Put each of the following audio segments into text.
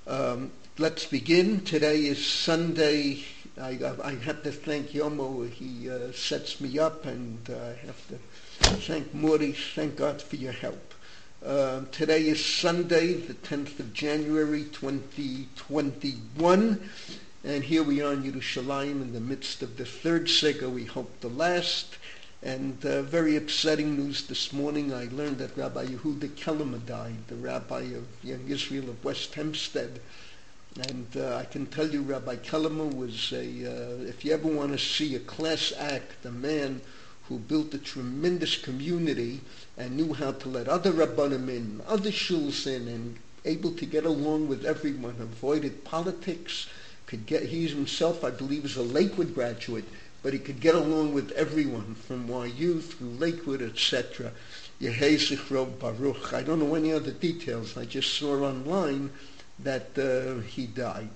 Let's begin. Today is Sunday. I have to thank Yomo. He sets me up, and I have to thank Mori. Thank God for your help. Today is Sunday, the 10th of January, 2021. And here we are in Yerushalayim in the midst of the third Sega, we hope the last. And very upsetting news this morning. I learned that Rabbi Yehuda Kellerman died, the rabbi of Young Israel of West Hempstead. And I can tell you Rabbi Kellerman was if you ever want to see a class act, a man who built a tremendous community and knew how to let other rabbanim in, other shuls in, and able to get along with everyone, avoided politics, he himself, I believe, is a Lakewood graduate, but he could get along with everyone from YU through Lakewood, etc. Yehei Zichro Baruch. I don't know any other details. I just saw online that he died.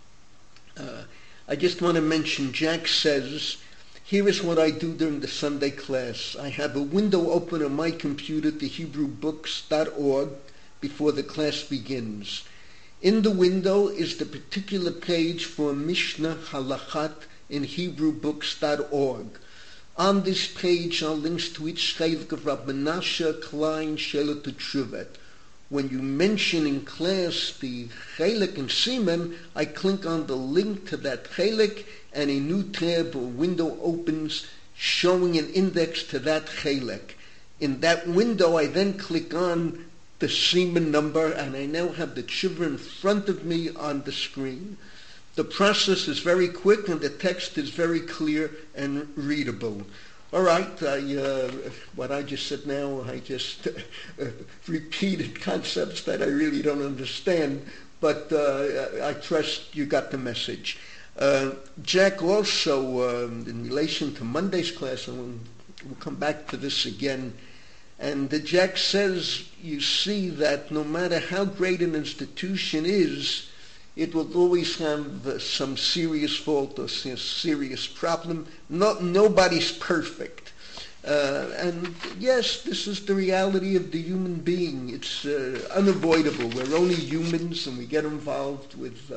I just want to mention, Jack says, here is what I do during the Sunday class. I have a window open on my computer to HebrewBooks.org before the class begins. In the window is the particular page for Mishnah Halachat in HebrewBooks.org. On this page are links to each chelik of Rabbi Menashe Klein Shelah Teshuvet. When you mention in class the chelik and siman, I click on the link to that chelik, and a new tab or window opens showing an index to that chelik. In that window, I then click on the siman number, and I now have the tshuva in front of me on the screen. The process is very quick, and the text is very clear and readable. All right, what I just said now, I just repeated concepts that I really don't understand, but I trust you got the message. Jack also, in relation to Monday's class, and we'll come back to this again, and Jack says, you see that no matter how great an institution is, it will always have some serious fault or serious problem. Nobody's perfect. And yes, this is the reality of the human being. It's unavoidable. We're only humans, and we get involved with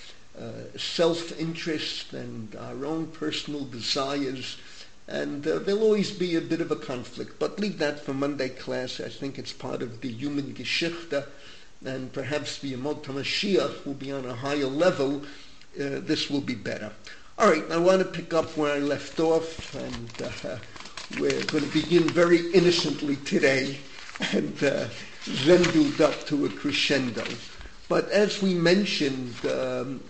self-interest and our own personal desires. And there'll always be a bit of a conflict. But leave that for Monday class. I think it's part of the human Geschichte. And perhaps the Yemot HaMashiach will be on a higher level. This will be better. All right, I want to pick up where I left off, and we're going to begin very innocently today, and then build up to a crescendo. But as we mentioned, Reb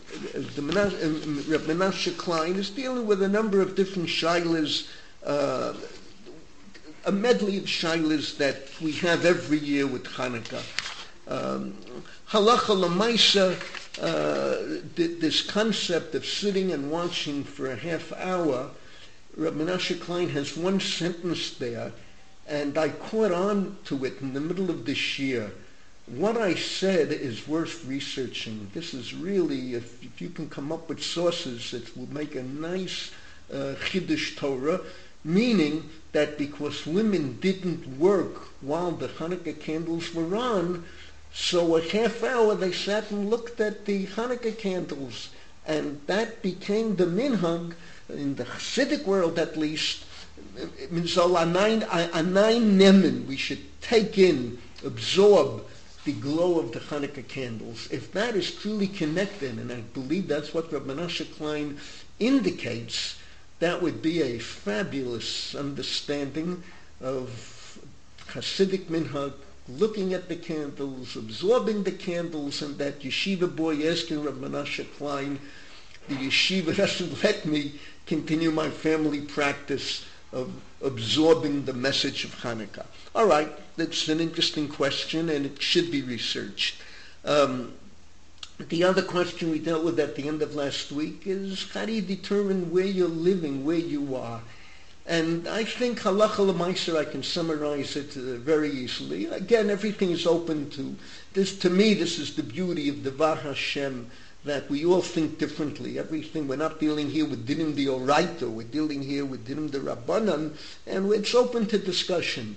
Menashe Klein is dealing with a number of different shilas, a medley of shilas that we have every year with Hanukkah. Halacha l'maisa, this concept of sitting and watching for a half hour, Reb Menashe Klein has one sentence there, and I caught on to it in the middle of this year. What I said is worth researching. This is really, if you can come up with sources, it will make a nice Chiddush Torah, meaning that because women didn't work while the Hanukkah candles were on, so a half hour they sat and looked at the Hanukkah candles, and that became the minhag, in the Hasidic world at least. Anay nemen, we should take in, absorb the glow of the Hanukkah candles. If that is truly connected, and I believe that's what Reb Menashe Klein indicates, that would be a fabulous understanding of Hasidic minhag, looking at the candles, absorbing the candles, and that yeshiva boy asking Reb Menashe Klein, the yeshiva doesn't let me continue my family practice of absorbing the message of Hanukkah. All right, that's an interesting question, and it should be researched. The other question we dealt with at the end of last week is, how do you determine where you're living, where you are? And I think halacha l'maisa, I can summarize it very easily. Again, everything is open to this. To me, this is the beauty of Devar Hashem, that we all think differently. Everything, we're not dealing here with dinim d'oraita, we're dealing here with dinim d'rabbanan, and it's open to discussion.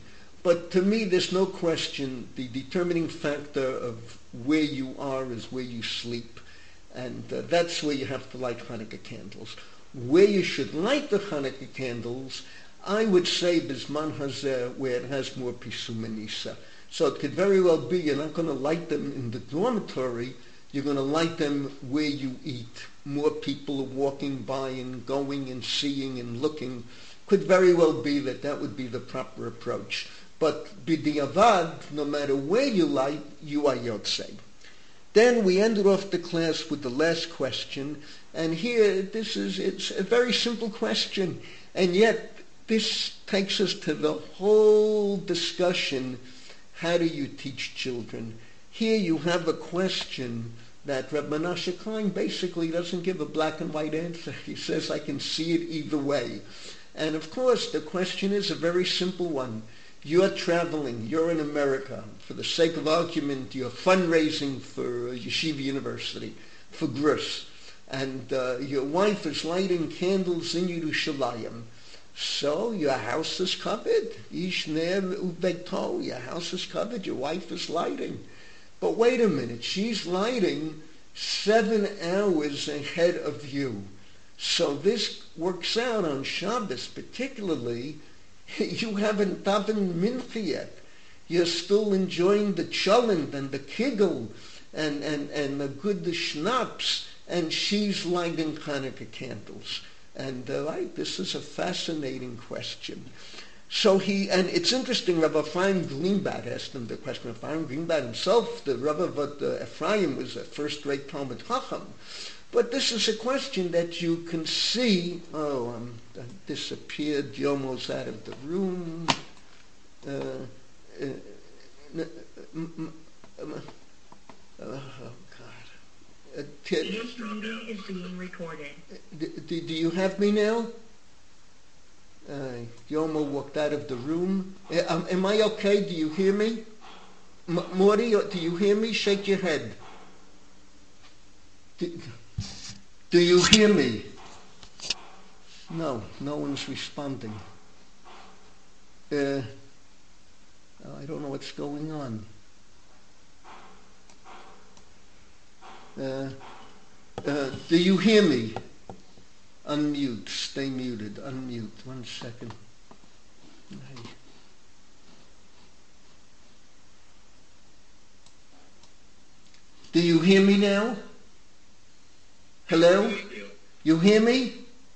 But to me, there's no question the determining factor of where you are is where you sleep. And that's where you have to light Hanukkah candles. Where you should light the Hanukkah candles, I would say Bisman Hazeh, where it has more Pisum and Nisa. So it could very well be you're not going to light them in the dormitory, you're going to light them where you eat. More people are walking by and going and seeing and looking. Could very well be that would be the proper approach. But b'diavad, no matter where you light, you are Yotzei. Then we ended off the class with the last question, and here it's a very simple question, and yet this takes us to the whole discussion. How do you teach children? Here you have a question that Reb Menashe Klein basically doesn't give a black and white answer. He says, I can see it either way. And of course, the question is a very simple one. You're traveling, you're in America. For the sake of argument, you're fundraising for Yeshiva University, for Grus. And your wife is lighting candles in Yerushalayim. So your house is covered. Ish ner ubeto, your house is covered, your wife is lighting. But wait a minute, she's lighting 7 hours ahead of you. So this works out on Shabbos particularly. You haven't davened mincha yet. You're still enjoying the cholent and the kigel and the good schnapps, and she's lighting Hanukkah candles. And this is a fascinating question. So and it's interesting, Rabbi Ephraim Greenblatt asked him the question. Ephraim Greenblatt himself, the Rabbi of Ephraim, was a first-rate Talmud Chacham. But this is a question that you can see. Disappeared. Yomo's out of the room. This meeting is being recorded. Do you have me now? Yomo walked out of the room. Am I okay? Do you hear me? Morty, do you hear me? Shake your head. Do you hear me? No one's responding. I don't know what's going on. Do you hear me? Unmute. Stay muted. Unmute. 1 second. Do you hear me now? Hello? You hear me?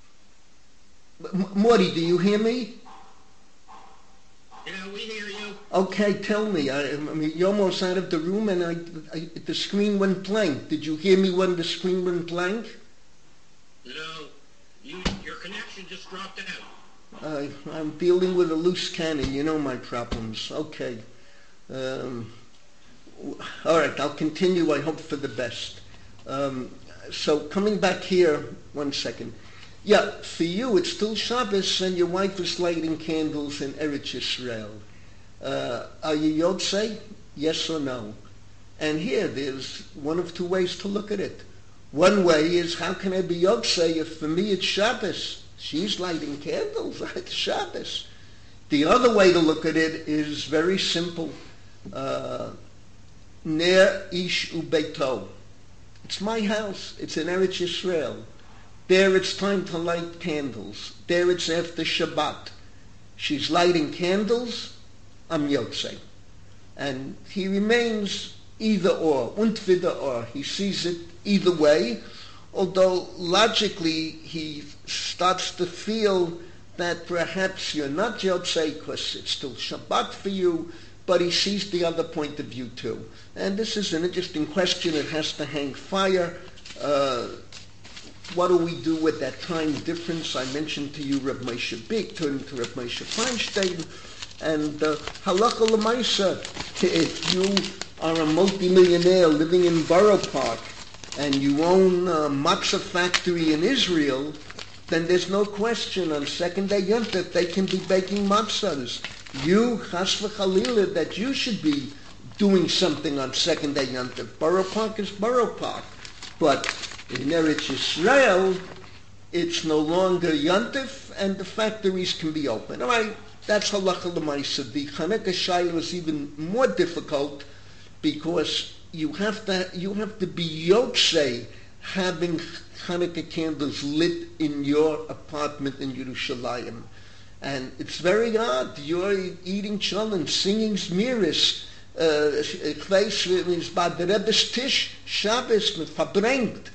Morty, do you hear me? Yeah, we hear you. Okay, tell me. I mean, you're almost out of the room, and the screen went blank. Did you hear me when the screen went blank? No, your connection just dropped out. I'm dealing with a loose cannon. You know my problems. Okay. All right, I'll continue. I hope for the best. So coming back here, 1 second. Yeah, for you it's still Shabbos and your wife is lighting candles in Eretz Yisrael. Are you Yotzei? Yes or no? And here there's one of 2 ways to look at it. One way is, how can I be Yotzei if for me it's Shabbos? She's lighting candles, it's Shabbos. The other way to look at it is very simple. Ner ish ubeito. It's my house. It's in Eretz Yisrael. There it's time to light candles. There it's after Shabbat. She's lighting candles. I'm Yotzei. And he remains either or, und wieder or. He sees it either way, although logically he starts to feel that perhaps you're not Yotzei because it's still Shabbat for you, but he sees the other point of view too. And this is an interesting question. It has to hang fire. What do we do with that time difference? I mentioned to you Reb Moshe Big turned to Reb Moshe Feinstein. And halacha l'maisa, if you are a multimillionaire living in Borough Park and you own a matzah factory in Israel, then there's no question on second day Yom Tov they can be baking matzahs. You, chas v'chalila, that you should be doing something on second day Yom Tov. Borough Park is Borough Park. But in Eretz Yisrael, it's no longer Yom Tov and the factories can be open. All right, That's halacha l'maisa. The Chanukah Shaila is even more difficult because you have to be yotzei having Hanukkah candles lit in your apartment in Yerushalayim. And it's very odd. You're eating cholent, singing zmiris. Ich weiß, es bei der Rebbe's Tisch, Shabbos, mit verbrengt.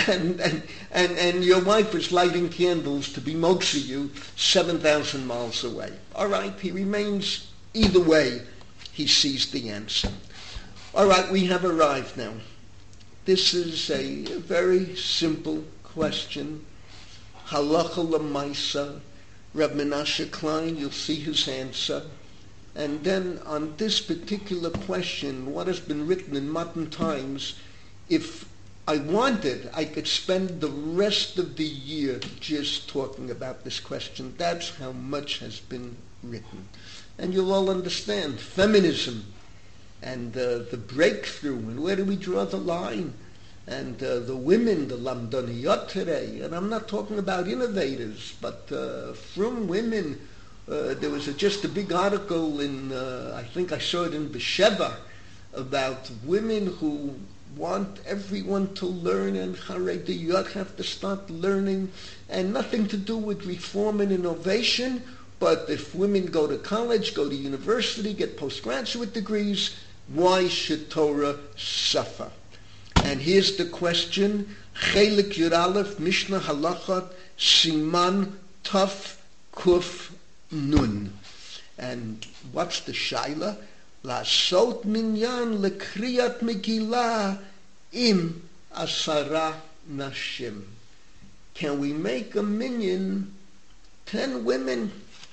And your wife is lighting candles to be moksa you 7,000 miles away. All right, he remains, either way, he sees the answer. All right, we have arrived now. This is a very simple question. Halacha l'maisa. Reb Menashe Klein, you'll see his answer. And then on this particular question, what has been written in modern times, if I wanted, I could spend the rest of the year just talking about this question. That's how much has been written. And you'll all understand feminism and the breakthrough, and where do we draw the line? And the women, the lamdaniyot today, and I'm not talking about innovators, but from women. There was just a big article in, I think I saw it in Besheva, about women who want everyone to learn, and Harediyot have to start learning, and nothing to do with reform and innovation, but if women go to college, go to university, get postgraduate degrees, why should Torah suffer? And here's the question, Chelik Yud Aleph, Mishnah Halachot, Siman Taf Kuf Nun. And what's the shaila? Lasot minyan lekriyat Megillah im asara nashim. Can we make a minyan, 10 women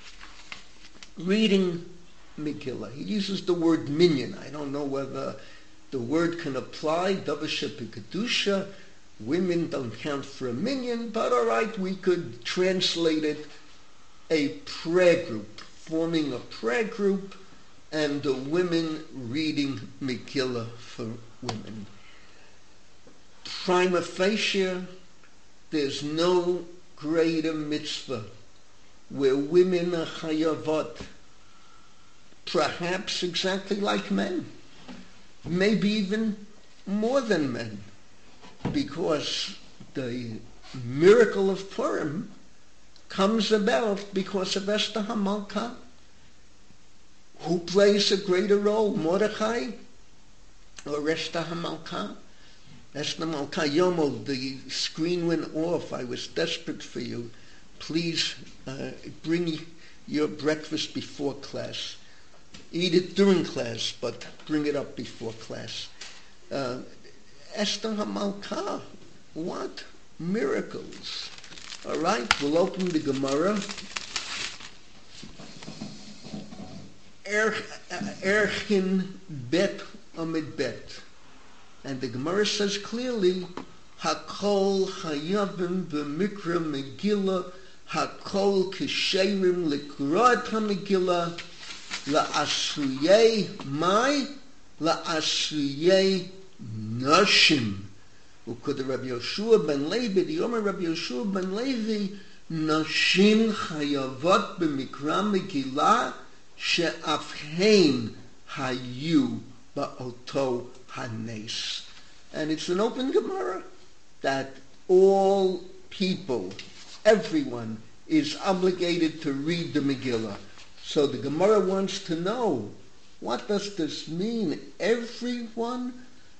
reading Megillah? He uses the word minyan. I don't know whether the word can apply, Davasha Pikadusha. Women don't count for a minyan, but all right, we could translate it a prayer group, forming a prayer group, and the women reading Megillah for women. Prima facie, there's no greater mitzvah where women are chayavot, perhaps exactly like men, maybe even more than men, because the miracle of Purim comes about because of Esther HaMalka. Who plays a greater role, Mordechai or Esther HaMalka? Esther HaMalka, Yomo, the screen went off. I was desperate for you. Please bring your breakfast before class. Eat it during class, but bring it up before class. Esther HaMalka, what miracles. All right, we'll open the Gemara. Erchin bet amid bet. And the Gemara says clearly, Hakol chayavim b'mikra Megillah, Hakol kisherim l'kurat ha-Megillah, la'asuyei mai, la'asuyei nashim. Ukod Rabbi Yoshua ben Levi, the Yomer Rabbi Yoshua ben Levi, nashim chayavot b'mikra Megillah, she'afhein hayu ba'oto hanes. And it's an open Gemara that all people, everyone, is obligated to read the Megillah. So the Gemara wants to know, what does this mean? Everyone,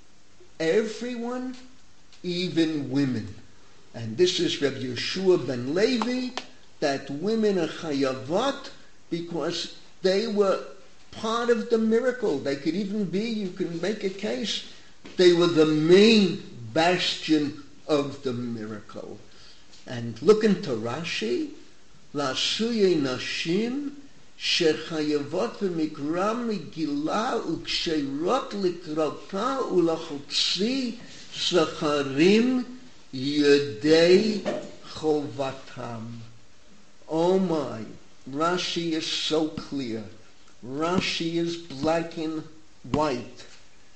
even women. And this is Rabbi Yeshua ben Levi, that women are chayavot because they were part of the miracle. They could even be, you can make a case, they were the main bastion of the miracle. And look into Rashi, La'asuye nashim shechayavot v'mikra Megillah uksheirot likrota ulachotzi sacharim yedei chovatam. Oh my, Rashi is so clear. Rashi is black and white.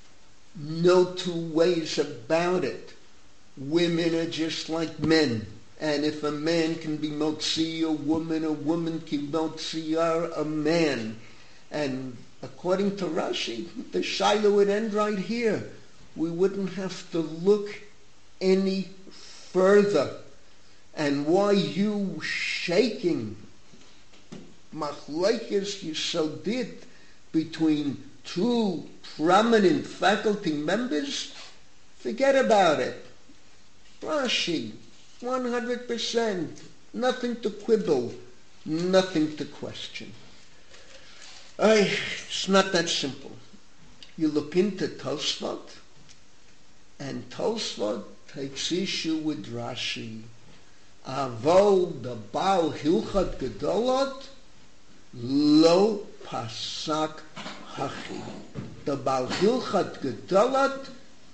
No two ways about it. Women are just like men. And if a man can be motzi a woman can motzi a man. And according to Rashi, the shaila would end right here. We wouldn't have to look any further. And why you shaking machlokes yesodit between two prominent faculty members? Forget about it. Rashi, 100%, nothing to quibble, nothing to question. It's not that simple. You look into Tosfot, and Tosfot takes issue with Rashi. Avol the Baal Hilchot Gedolot lo pasak hachi. The Baal Hilchot Gedolot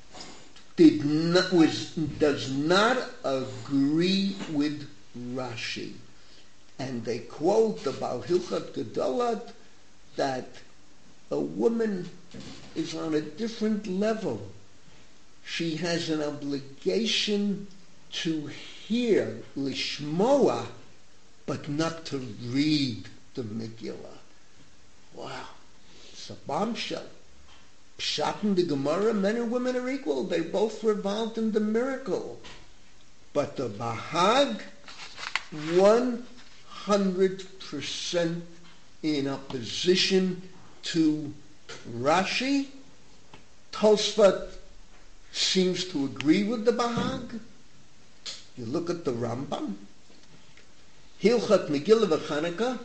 does not agree with Rashi. And they quote the Baal Hilchot Gedolot that a woman is on a different level. She has an obligation to hear, lishmoa, but not to read the Megillah. Wow, it's a bombshell. Pshat in the Gemara, men and women are equal. They both were involved in the miracle. But the Bahag, 100% in opposition to Rashi. Tosfot seems to agree with the Bahag. You look at the Rambam, Hilchot Megillah v'Chanukah,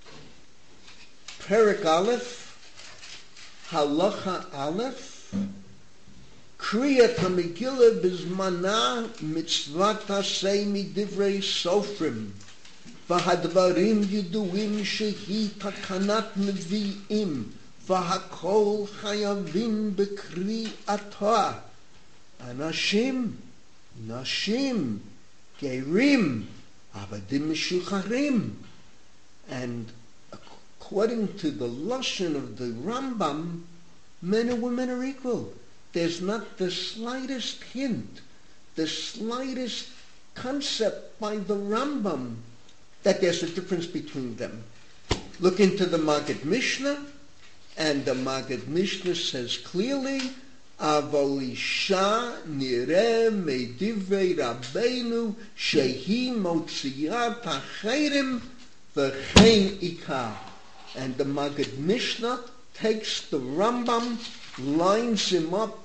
Perek Aleph, Halacha Aleph, Kriyat HaMegillah b'zmana mitzvat hasei midivrei sofrim, v'hadvarim yiduim shehi takanat nevi'im, v'hakol chayavim b'kriyatah, anashim, nashim, gerim, avadim mishucharim. And according to the lashon of the Rambam, men and women are equal. There's not the slightest hint, the slightest concept by the Rambam that there's a difference between them. Look into the Maggid Mishnah, and the Maggid Mishnah says clearly, Avol isha nireh medivrei Rabbeinu shehi motziat hacherim v'chein ikar. And the Maggid Mishnah takes the Rambam, lines him up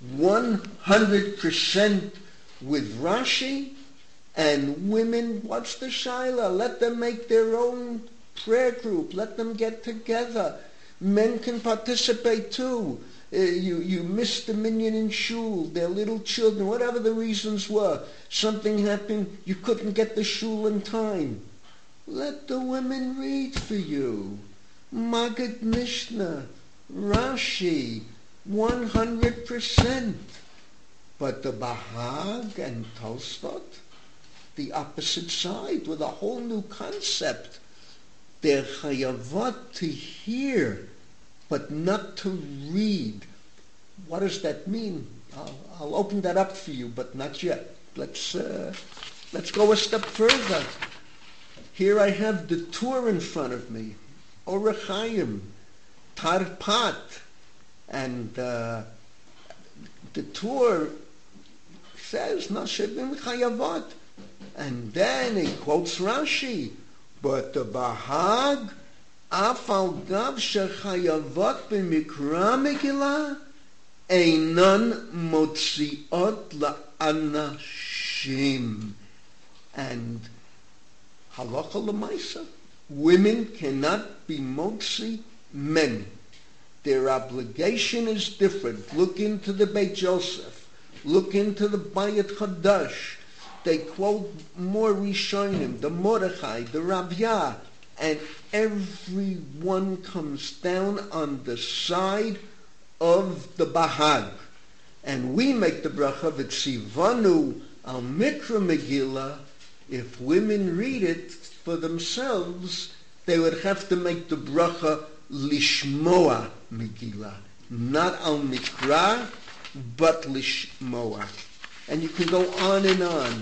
100% with Rashi, and women, what's the shaila? Let them make their own prayer group. Let them get together. Men can participate too. You missed the minyan in shul, they're little children, whatever the reasons were. Something happened, you couldn't get the shul in time. Let the women read for you. Maggid Mishnah, Rashi, 100%. But the Bahag and Tosfot, the opposite side, with a whole new concept. They're chayavot to hear, but not to read. What does that mean? I'll open that up for you, but not yet. Let's go a step further. Here I have the Tur in front of me, Orach Chaim, Tarpat, and the Tur says Nashevim Chayavot, and then he quotes Rashi, but the Bahag, Afal Gav Shechayavot b'Mikra Megillah, Einan Motziot la'anashim. And halacha l'maisa, women cannot be motzi men. Their obligation is different. Look into the Beit Yosef. Look into the Bayit Chadash. They quote more Rishonim, the Mordechai, the Rabbiah, and everyone comes down on the side of the Bahag. And we make the bracha v'tzivanu al Mikra Megillah. If women read it for themselves, they would have to make the bracha lishmoa Megillah, not al Mikra, but lishmoa. And you can go on and on.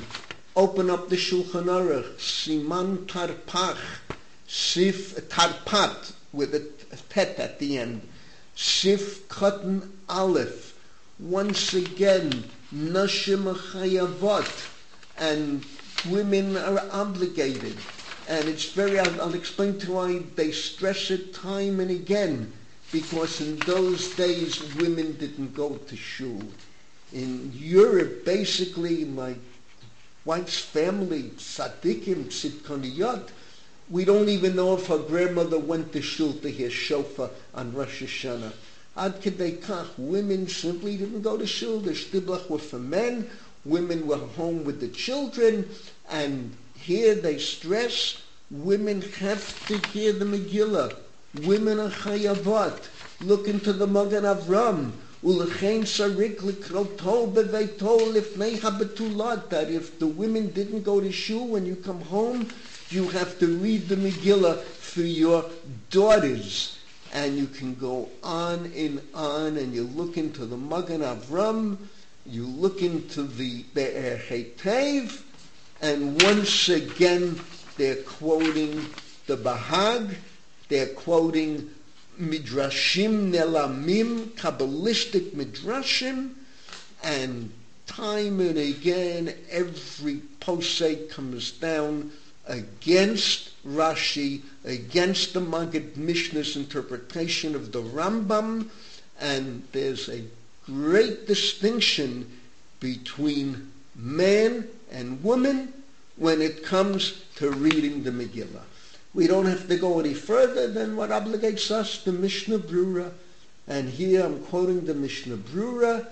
Open up the Shulchan Aruch, Siman Tarpach, Sif Tarpat, with a pet at the end, Sif Katan Aleph. Once again, Nashim Chayavot, and women are obligated. And it's very, I'll explain to you why they stress it time and again, because in those days women didn't go to shul. In Europe, basically, my wife's family, tzaddikim, tzidkoniyot, we don't even know if her grandmother went to shul to hear shofar on Rosh Hashanah. Ad kedei kach, women simply didn't go to shul. The shtiblach were for men. Women were home with the children. And here they stress, women have to hear the Megillah. Women are chayavot. Look into the Magen Avram. Ulechein sarik likroto beveito lifnei habetulot. That if the women didn't go to shul, when you come home, you have to read the Megillah for your daughters. And you can go on, and you look into the Magen Avram, you look into the Be'er Hetev, and once again they're quoting the Bahag, they're quoting Midrashim Nelamim, Kabbalistic Midrashim, and time and again every posek comes down against Rashi, against the Maggid Mishnah's interpretation of the Rambam, and there's a great distinction between man and woman when it comes to reading the Megillah. We don't have to go any further than what obligates us, the Mishnah Brura. And here I'm quoting the Mishnah Brura.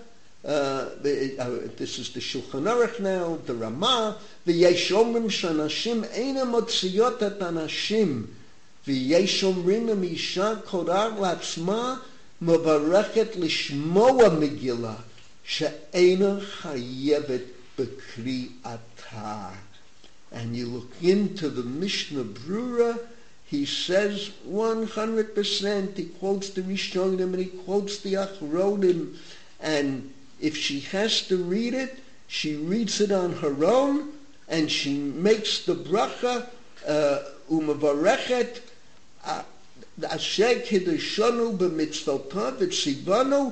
This is the Shulchan Aruch now, the Ramah. V'yesh omrim shanashim eina motziyot et anashim. V'yesh omrim im isha korar latzma mevarechet lishmoa Megillah she'eina chayevet b'kri'ata. And you look into the Mishnah Brura, he says 100%, he quotes the Rishonim and he quotes the Achronim, and if she has to read it, she reads it on her own, and she makes the bracha, u'mevarechet, asher kiddushanu b'mitzvotav v'tzivanu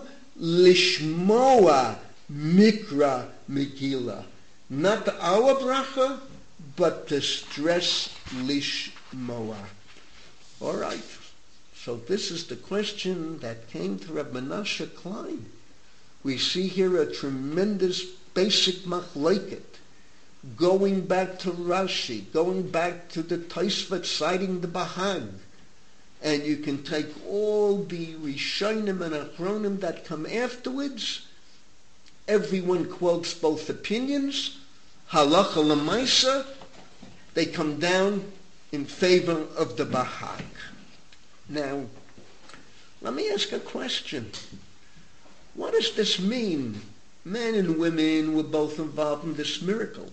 lishmoa mikra Megillah. Not our bracha, but to stress lishmoa. All right. So this is the question that came to Reb Menashe Klein. We see here a tremendous basic machleket, going back to Rashi, going back to the Tosfot citing the Bahag, and you can take all the Rishonim and Achronim that come afterwards. Everyone quotes both opinions. Halacha l'maisa, they come down in favor of the Bahag. Now, let me ask a question. What does this mean? Men and women were both involved in this miracle.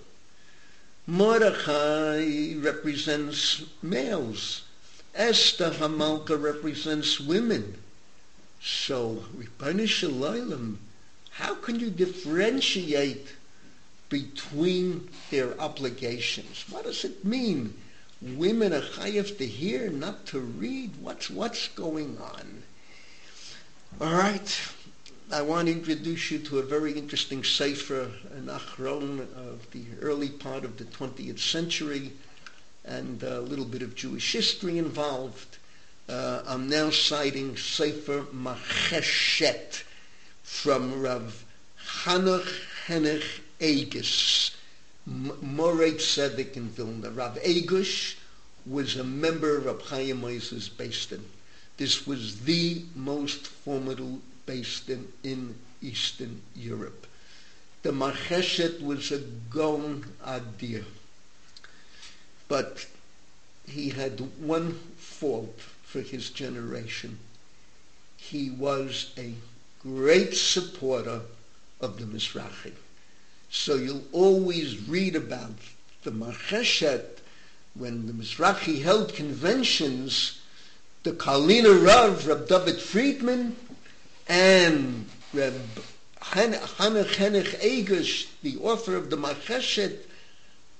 Mordechai represents males. Esther Hamalka represents women. So, Ribono Shel Olam, how can you differentiate between their obligations? What does it mean? Women are chayav to hear, not to read. What's going on? All right. I want to introduce you to a very interesting sefer, an achron of the early part of the 20th century, and a little bit of Jewish history involved. I'm now citing Sefer Macheshet from Rav Hanoch Henech Agus, Morei Tzedek in Vilna. Rav Agus was a member of Rab Chaim Moses Beis Din. This was the most formidable Beis Din in Eastern Europe. The Macheshet was a Gaon Adir. But he had one fault for his generation. He was a great supporter of the Mizrahi. So you'll always read about the Macheshet when the Mizrahi held conventions. The Kalina Rav, Reb David Friedman, and Reb Hanoch Henech Agus, the author of the Macheshet,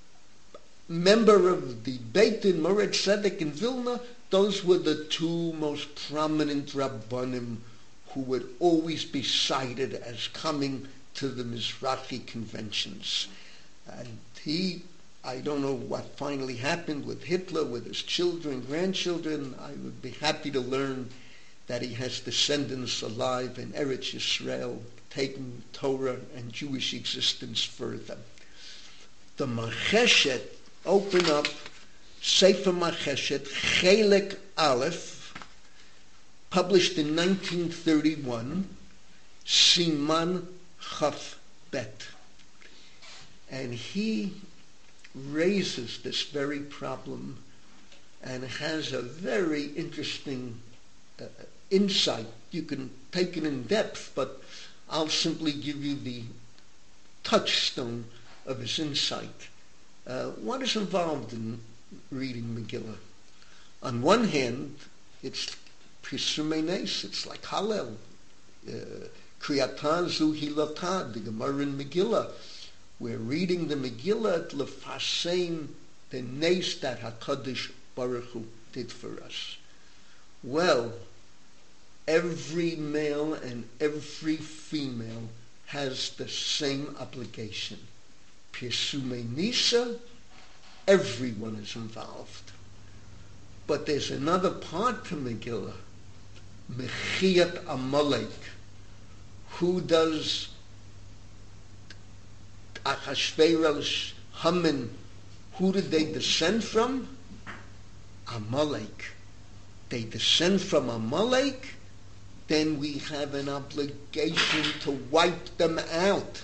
member of the Beit Din Mored Tzedek in Vilna, those were the two most prominent Rabbanim who would always be cited as coming to the Mizrahi conventions. And I don't know what finally happened with Hitler, with his children, grandchildren. I would be happy to learn that he has descendants alive in Eretz Yisrael, taking Torah and Jewish existence further. The Macheshet, open up Sefer Macheshet, Chelek Aleph, published in 1931, Siman Chaf Bet. And he raises this very problem and has a very interesting insight. You can take it in depth, but I'll simply give you the touchstone of his insight. What is involved in reading Megillah? On one hand, it's Pisumei Nes, it's like Hallel, Kriyatan Zu Hilata, the Gemara in Megillah. We're reading the Megillah to lefasein the nes that HaKadosh Baruch Hu did for us. Well, every male and every female has the same obligation. Pirsumei Nisa, everyone is involved. But there's another part to Megillah, Mechiyat Amalek. Who does Achashverosh, Haman, who did they descend from? Amalek. They descend from Amalek, then we have an obligation to wipe them out.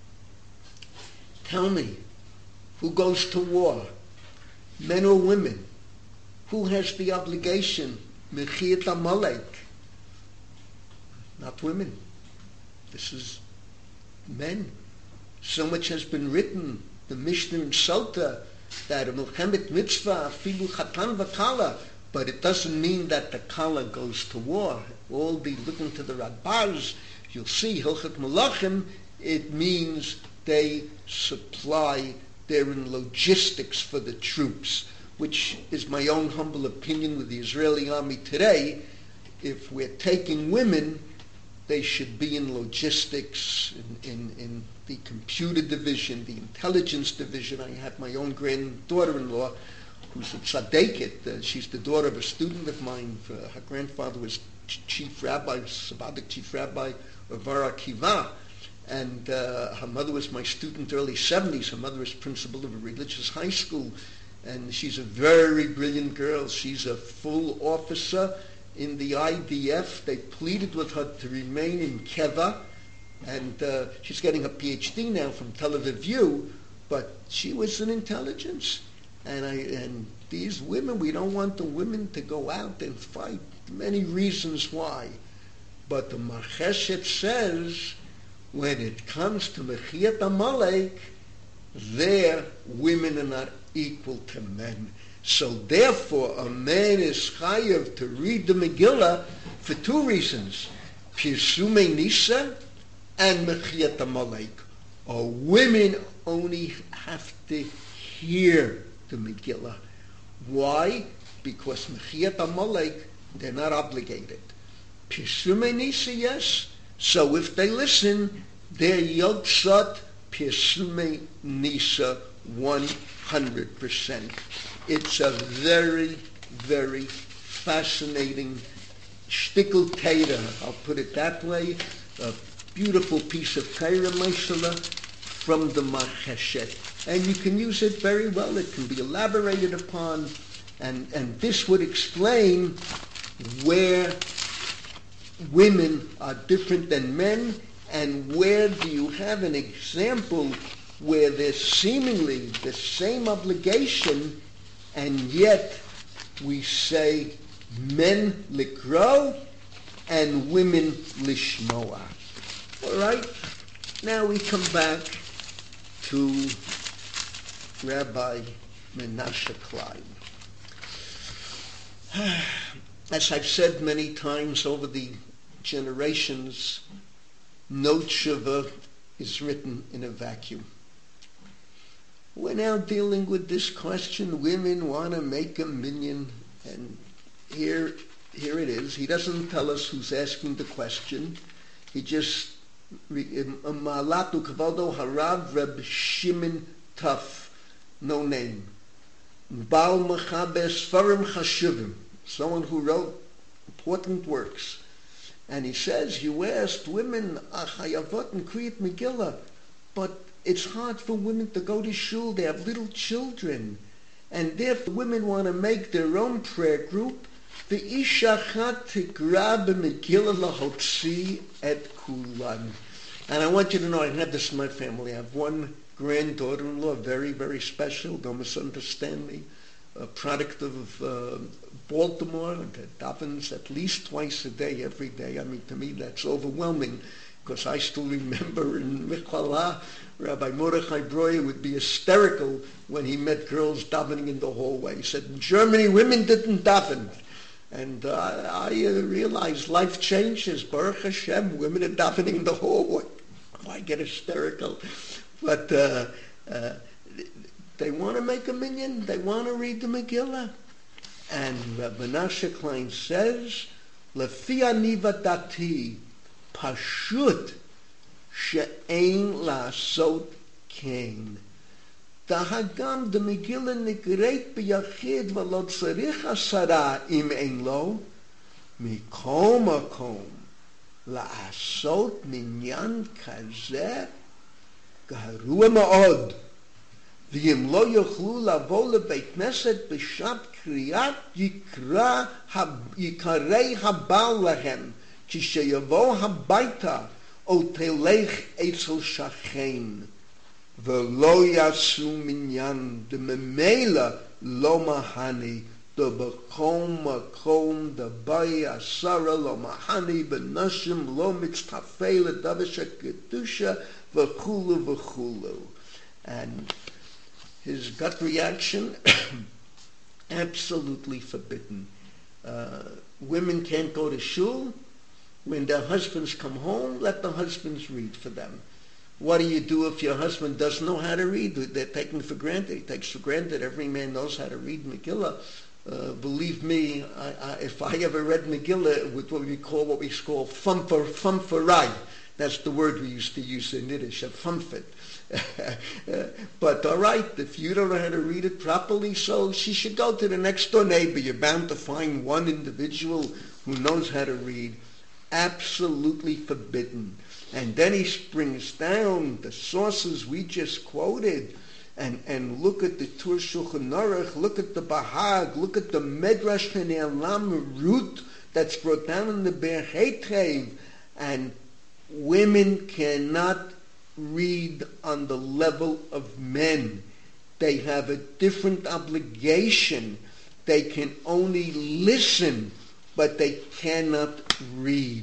Tell me, who goes to war? Men or women? Who has the obligation? Mechiyat Amalek. Not women. This is men. So much has been written, the Mishnah in Sota, that a Milchemet Mitzvah, Afilu Chatan V'Kala, but it doesn't mean that the Kala goes to war. All be looking to the Radbaz, you'll see, Hilchot Malachim, it means they supply, they're in logistics for the troops, which is my own humble opinion with the Israeli army today. If we're taking women, they should be in logistics, in the computer division, the intelligence division. I have my own granddaughter-in-law who's a tzaddiket. She's the daughter of a student of mine. Her grandfather was chief rabbi, Sephardic chief rabbi of Bar Akiva. And her mother was my student early 70s. Her mother was principal of a religious high school. And she's a very brilliant girl. She's a full officer in the IDF. They pleaded with her to remain in Keva, and she's getting her PhD now from Tel Aviv View, but she was in intelligence. And these women, we don't want the women to go out and fight. Many reasons why. But the Macheshet says, when it comes to Mechiyat Amalek, there women are not equal to men. So therefore, a man is chayav to read the Megillah for two reasons: Pirsumei Nisa and Mechiyat Amalek. Or women only have to hear the Megillah. Why? Because Mechiyat Amalek, they're not obligated. Pirsumei Nisa, yes. So if they listen, they're Yotzat Pirsumei Nisa 100%. It's a very, very fascinating shtickle Torah, I'll put it that way, a beautiful piece of Torah, mashallah, from the Macheshet. And you can use it very well. It can be elaborated upon, and this would explain where women are different than men, and where do you have an example where there's seemingly the same obligation, and yet we say men likro and women lishmoa. All right? Now we come back to Rabbi Menashe Klein. As I've said many times over the generations, no tshuva is written in a vacuum. we're now dealing with this question, women want to make a minyan, and here it is. He doesn't tell us who's asking the question. He just, Malatu Kavado Harav Reb Shimon Tuf, no name. Baal Mechaber Sfarim Chashuvim, someone who wrote important works. And he says, you asked women, Achayavot and Kriyat Megillah, but it's hard for women to go to shul. They have little children. And therefore, women want to make their own prayer group. The Ishachat Tikra b'Megillah lahotzi et kulan. And I want you to know, I have this in my family. I have one granddaughter-in-law, very, very special. Don't misunderstand me. A product of Baltimore, that davens at least twice a day, every day. I mean, to me, that's overwhelming, because I still remember in Mikhalah, Rabbi Mordechai Breuer would be hysterical when he met girls davening in the hallway. He said, in Germany, women didn't daven. And I realized life changes. Baruch Hashem, women are davening in the hallway. I get hysterical. But they want to make a minyan. They want to read the Megillah. And Rabbi Menashe Klein says, Lefi aniva dati, pashut she'ein la'asot kein. Dahagam de Megillah nigreit b'yachid v'lo tzarich asara im ein lo, mikol makom la'asot minyan kazeh garua ma'od. V'im lo yochlu lavo lebeit knesset b'shat kriyat yikarei habal lahem ki sheyavo habaita o telech etzel shachein v'lo yasu minyan de memela lo mahani de b'chom makom de bay asara lo mahani b'nashim lo mitztafei ledavish kedusha v'chulu v'chulu. And his gut reaction, absolutely forbidden. Women can't go to shul. When their husbands come home, let the husbands read for them. What do you do if your husband doesn't know how to read? They're taken for granted. He takes for granted every man knows how to read Megillah. Believe me, if I ever read Megillah with what we call fumferai, that's the word we used to use in Yiddish, a fumfit. But all right, if you don't know how to read it properly, so she should go to the next door neighbor. You're bound to find one individual who knows how to read. Absolutely forbidden. And then he springs down the sources we just quoted, and look at the Tur Shulchan Aruch, look at the Bahag, look at the Medrash Ne'elam root that's brought down in the Ber Heitrev, and women cannot read on the level of men. They have a different obligation. They can only listen, but they cannot read.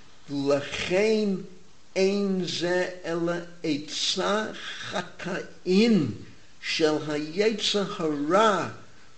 L'chein ein ze ela eitzah chata'in shel hayetzer hara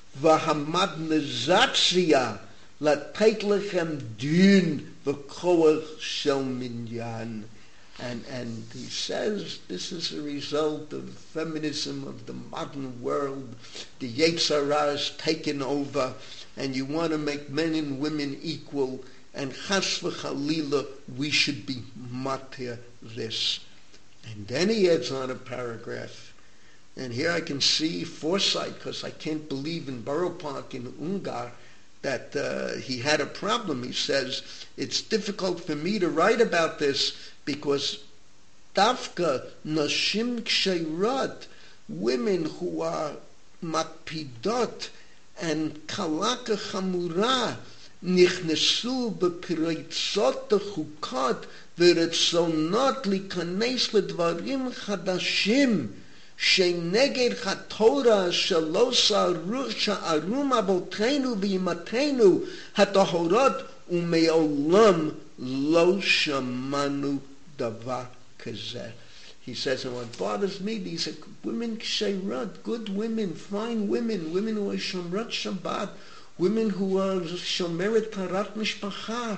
v'hamadnizatzia lateit lechem dun v'koach shel minyan. And he says this is a result of feminism of the modern world. The Yetzer Hara is taken over, and you want to make men and women equal, and chas v'chalila, we should be matir this. And then he adds on a paragraph, and here I can see foresight, because I can't believe in Borough Park in Ungar that he had a problem. He says, it's difficult for me to write about this, because Dafka Nashim Ksheirot, women who are Makpidot and Kalaka Chamura, Nichnesu B'Piritzot Chukot V'Retzonot Likanes Ledvarim Chadashim Sheneged Chatorah Shelo Sha'arum Avotenu V'imatenu Hatahorot Ume'olam Lo Shamanu Davar Kazeh. He says, and what bothers me, these are women ksheirot, good women, fine women, women who are shomrat Shabbat, women who are shomeret tarat mishpacha,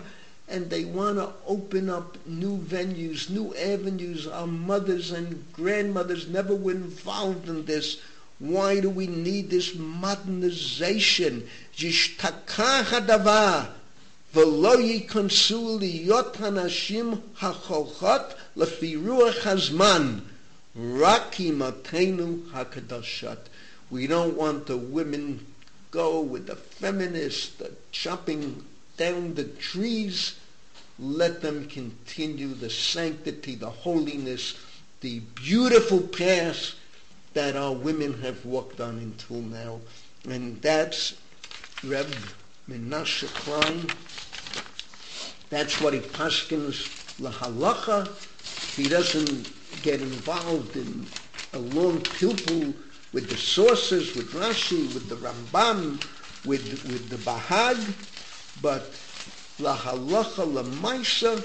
and they want to open up new venues, new avenues. Our mothers and grandmothers never were involved in this. Why do we need this modernization? Yishtakach hadavar v'lo yikonsu liyot hanashim hacholchot lefi ruach hazman rak imatenu hakadashat. We don't want the women go with the feminists, the chopping down the trees. Let them continue the sanctity, the holiness, the beautiful path that our women have walked on until now. And that's Reb Menashe Klein. That's what he paskins lahalacha. He doesn't get involved in a long pilpul with the sources, with Rashi, with the Rambam, with the Bahag, but lahalacha lamaisa,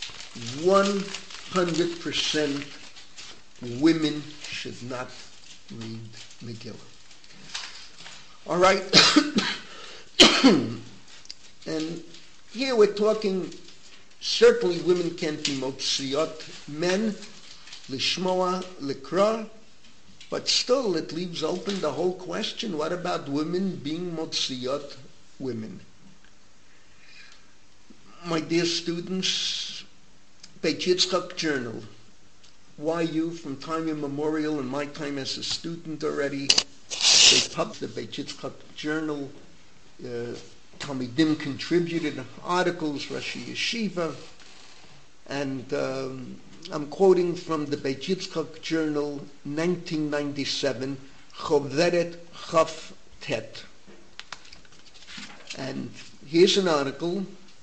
100% women should not read Megillah. All right. And here we're talking, certainly women can't be motziot men, lishmoa, likra, but still it leaves open the whole question, what about women being motziot women? My dear students, Beit Yitzchak Journal, YU from time immemorial, and my time as a student already, they published the Beit Yitzchak Journal. Talmidim contributed articles, Rashi Yeshiva, and I'm quoting from the Beit Yitzchak Journal, 1997, Choveret Chaf Tet. And here's an article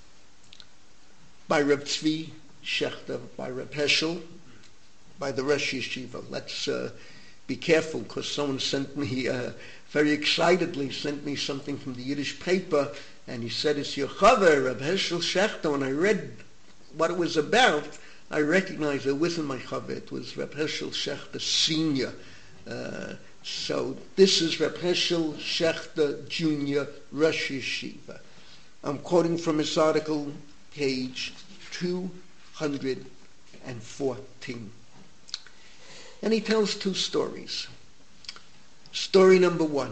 by Reb Tzvi Shechter, by Reb Heschel, by the Rosh Yeshiva. Let's be careful, because someone sent me, very excitedly sent me something from the Yiddish paper, and he said, it's your chaver, Reb Heschel Shechter. When I read what it was about, I recognized it wasn't my chaver, it was Reb Heschel Shechter Senior. So this is Reb Heschel Shechter Junior, Rosh Yeshiva. I'm quoting from his article, page 214. And he tells two stories. Story number one.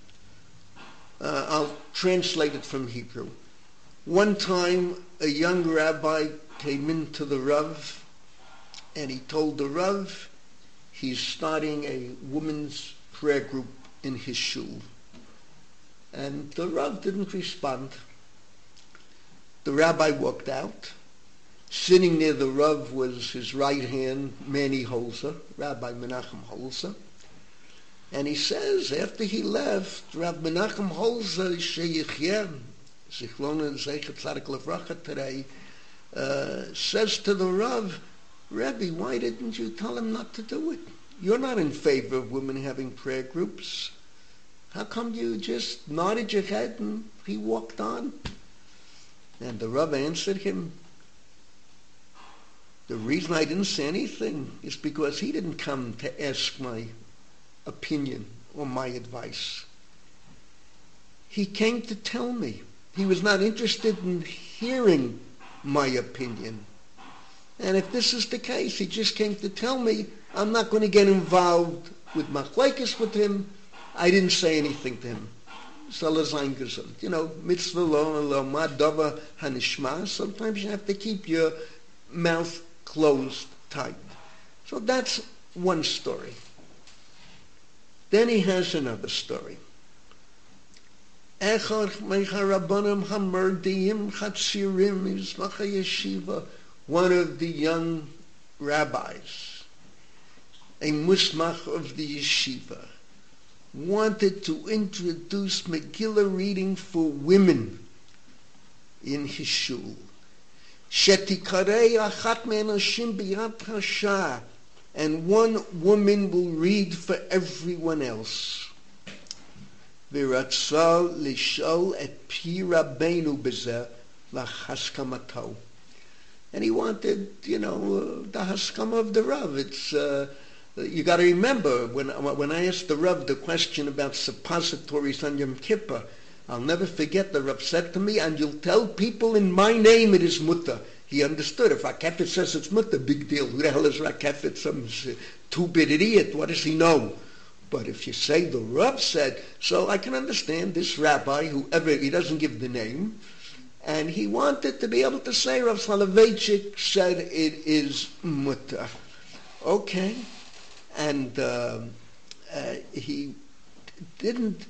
I'll translate it from Hebrew. One time, a young rabbi came into the Rav, and he told the Rav he's starting a women's prayer group in his shul. And the Rav didn't respond. The rabbi walked out. Sitting near the Rav was his right hand, Manny Holzer, Rabbi Menachem Holzer. And he says, after he left, Rabbi Menachem Holzer, Sheyichyeh, Zichlona Zeichet Tzadik Levracha today, says to the Rav, Rebbe, why didn't you tell him not to do it? You're not in favor of women having prayer groups. How come you just nodded your head and he walked on? And the Rav answered him, the reason I didn't say anything is because he didn't come to ask my opinion or my advice. He came to tell me. He was not interested in hearing my opinion. And if this is the case, he just came to tell me, I'm not going to get involved with machlekes with him. I didn't say anything to him. You know, mitzvah lo ma dava hanishma. Sometimes you have to keep your mouth closed tight. So that's one story. Then he has another story. One of the young rabbis, a musmach of the yeshiva, wanted to introduce Megillah reading for women in his shul. Shetikarei achat me'anoshim b'yad hasha, and one woman will read for everyone else. V'ratzah lishol et pi rabbeinu b'zeh lachhaskamato. And he wanted, the haskama of the Rav. It's you got to remember, when I asked the Rav the question about suppositories on Yom Kippur, I'll never forget the Rav said to me, and you'll tell people in my name it is mutter. He understood. If Rakefet says it's mutter, big deal. Who the hell is Rakefet? Some two-bit idiot. What does he know? But if you say the Rav said, so I can understand this rabbi, whoever, he doesn't give the name, and he wanted to be able to say Rav Soloveitchik said it is mutter. Okay. And he didn't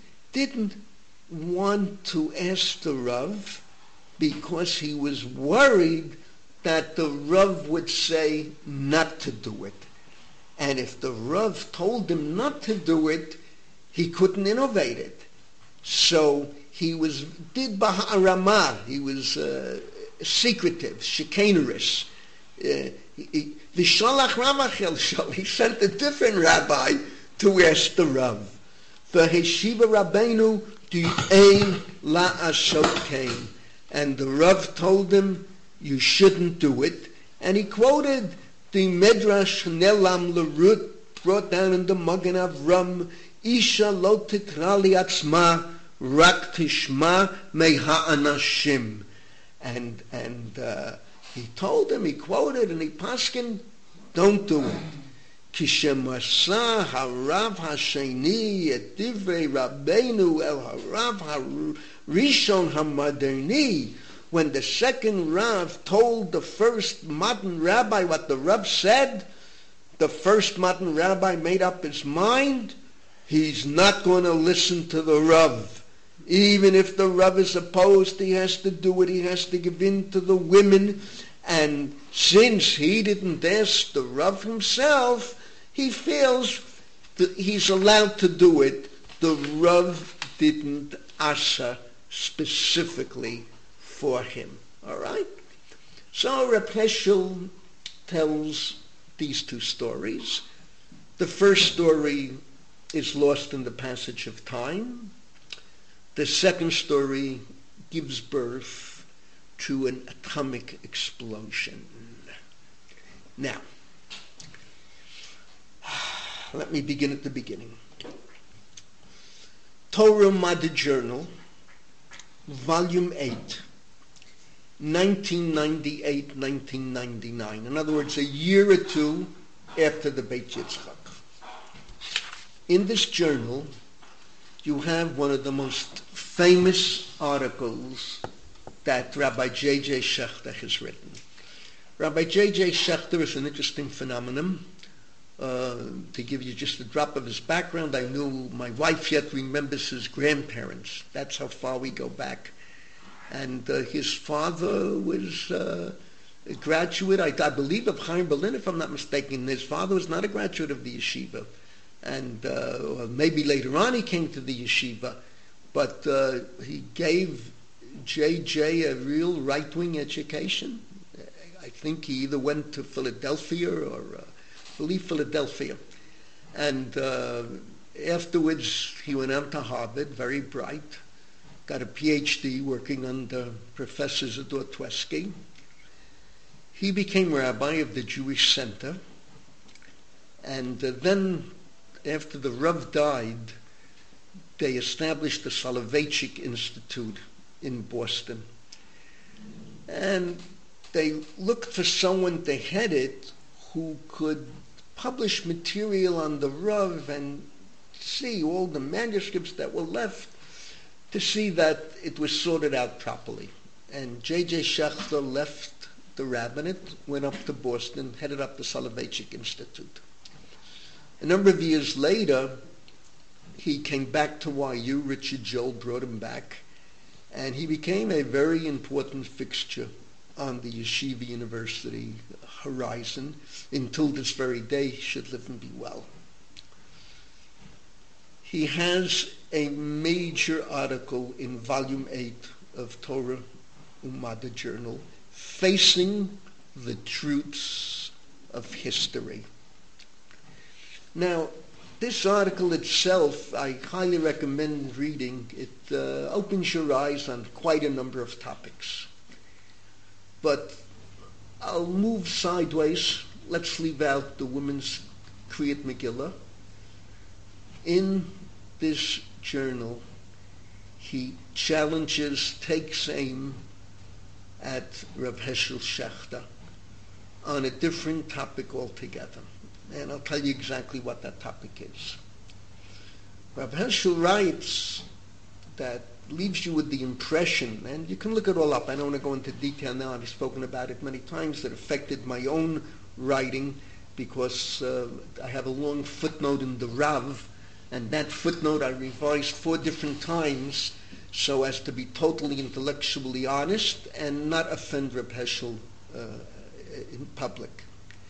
want to ask the Rav because he was worried that the Rav would say not to do it. And if the Rav told him not to do it, he couldn't innovate it. So he did Baha'aramah. He was secretive, chicanerous. Vishalach Ramachel Shal. He sent a different rabbi to ask the Rav. The Heshiva Rabbeinu Du'ein La'ashot came. And the Rav told him, you shouldn't do it. And he quoted the Medrash Nelam Lerut, brought down in the Magen Avram, Isha lo titra li'atzma, rak tishma meha anashim. And he told him, he quoted, and he paskin, don't do it. Kishemasa harav hasheni et divrei Rabbeinu el harav harishon hamaderni. When the second Rav told the first modern rabbi what the Rav said, the first modern rabbi made up his mind, he's not going to listen to the Rav. Even if the Rav is opposed, he has to do it, he has to give in to the women. And since he didn't ask the Rav himself, he feels that he's allowed to do it. The Rav didn't asher specifically for him. All right? So Reb Heschel tells these two stories. The first story is lost in the passage of time. The second story gives birth to an atomic explosion. Now, let me begin at the beginning. Torah U'Madda Journal, Volume 8, 1998-1999. In other words, a year or two after the Beit Yitzchak. In this journal, you have one of the most famous articles that Rabbi J.J. Schechter has written. Rabbi J.J. Schechter is an interesting phenomenon. To give you just a drop of his background, I knew my wife yet remembers his grandparents. That's how far we go back. And his father was a graduate, I believe, of Chaim Berlin, if I'm not mistaken. His father was not a graduate of the yeshiva. And maybe later on he came to the yeshiva. But he gave J.J. a real right-wing education. I think he either went to Philadelphia or, I believe, Philadelphia. And afterwards he went on to Harvard, very bright. Got a PhD working under Professor Zador Tversky. He became rabbi of the Jewish Center. And then, after the Rav died, they established the Soloveitchik Institute in Boston. And they looked for someone to head it who could publish material on the Rav and see all the manuscripts that were left, to see that it was sorted out properly. And J.J. Schechter left the rabbinate, went up to Boston, headed up the Soloveitchik Institute. A number of years later, he came back to YU. Richard Joel brought him back, and he became a very important fixture on the Yeshiva University horizon until this very day. He should live and be well. He has a major article in Volume 8 of Torah U'Madda Journal, Facing the Truths of History. Now, this article itself, I highly recommend reading. It opens your eyes on quite a number of topics. But I'll move sideways. Let's leave out the women's Kriyat Megillah. In this journal, he challenges, takes aim at Rav Heschel Schachter on a different topic altogether. And I'll tell you exactly what that topic is. Rav Heschel writes that leaves you with the impression, and you can look it all up, I don't want to go into detail now, I've spoken about it many times, that affected my own writing, because I have a long footnote in the Rav, and that footnote I revised 4 different times so as to be totally intellectually honest and not offend Reb Heschel in public.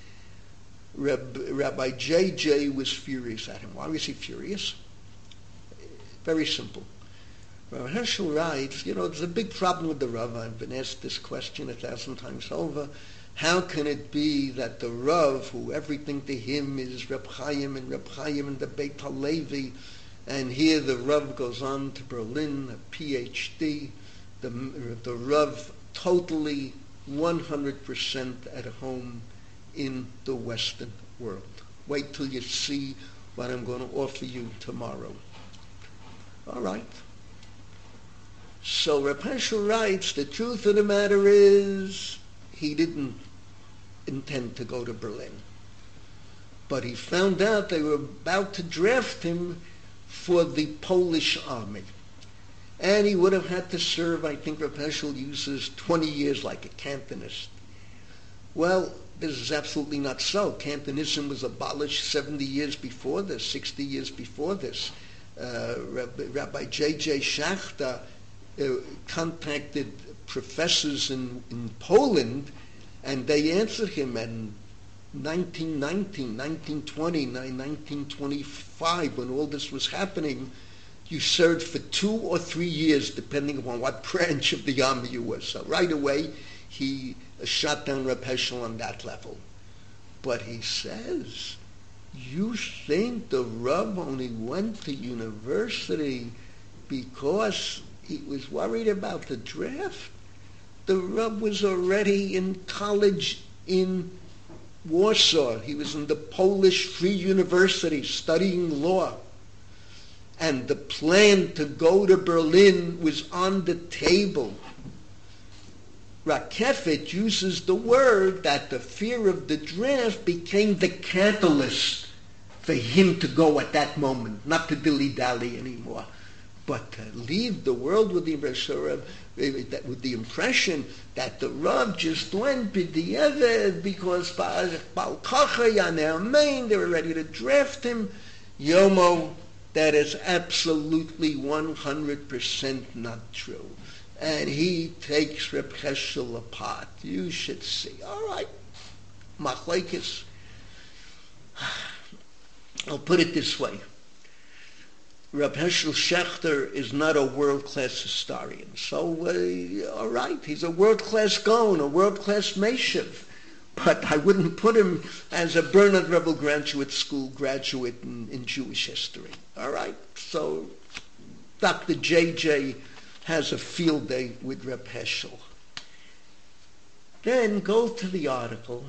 Rabbi J.J. was furious at him. Why was he furious? Very simple. Rabbi Heschel writes, there's a big problem with the Rav. I've been asked this question 1,000 times over. How can it be that the Rav, who everything to him is Reb Chaim and the Beit HaLevi, and here the Rav goes on to Berlin, a PhD, the Rav totally 100% at home in the Western world. Wait till you see what I'm going to offer you tomorrow. All right. So Reb Heschel writes, the truth of the matter is, he didn't intend to go to Berlin. But he found out they were about to draft him for the Polish army. And he would have had to serve, I think Reb Heschel uses 20 years like a Cantonist. Well, this is absolutely not so. Cantonism was abolished 70 years before this, 60 years before this. Rabbi J.J. Schachter contacted professors in Poland, and they answered him in 1919, 1920, 1925, when all this was happening. You served for 2 or 3 years, depending upon what branch of the army you were. So right away, he shot down Reb Heschel on that level. But he says, you think the Rav only went to university because he was worried about the draft? The Rav was already in college in Warsaw. He was in the Polish Free University studying law. And the plan to go to Berlin was on the table. Rakefet uses the word that the fear of the draft became the catalyst for him to go at that moment, not to dilly-dally anymore, but to leave the world with the impression that the Rav just went b'diavad because Baal Kocha Yaner they were ready to draft him. Yomo, that is absolutely 100% not true. And he takes Reb Heschel apart. You should see. All right. Machlekes. I'll put it this way. Reb Heschel Schachter is not a world-class historian. So, all right, he's a world-class Gaon, a world-class Meshiv. But I wouldn't put him as a Bernard Revel Graduate School graduate in Jewish history. All right? So Dr. J.J. has a field day with Reb Heschel. Then go to the article,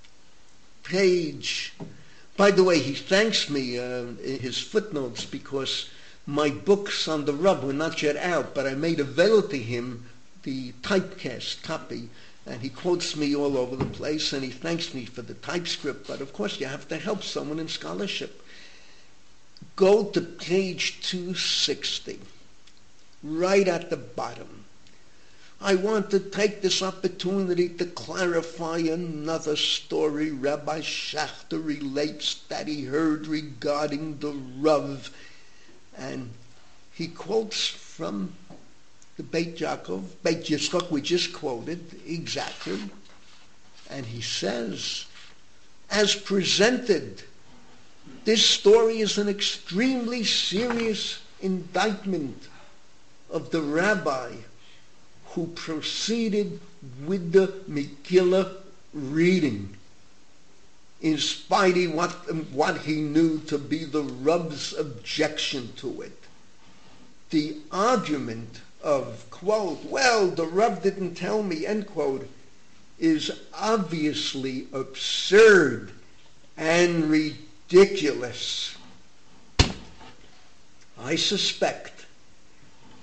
page. By the way, he thanks me in his footnotes because my books on the Rav were not yet out, but I made available to him the typecast copy. And he quotes me all over the place, and he thanks me for the typescript. But of course, you have to help someone in scholarship. Go to page 260, right at the bottom. I want to take this opportunity to clarify another story Rabbi Schachter relates that he heard regarding the Rav. And he quotes from the Beit Yaakov, Beit Yitzchak, we just quoted exactly. And he says, as presented, this story is an extremely serious indictment of the rabbi who proceeded with the Megillah reading, in spite of what he knew to be the Rav's objection to it. The argument of, quote, well, the Rav didn't tell me, end quote, is obviously absurd and ridiculous. I suspect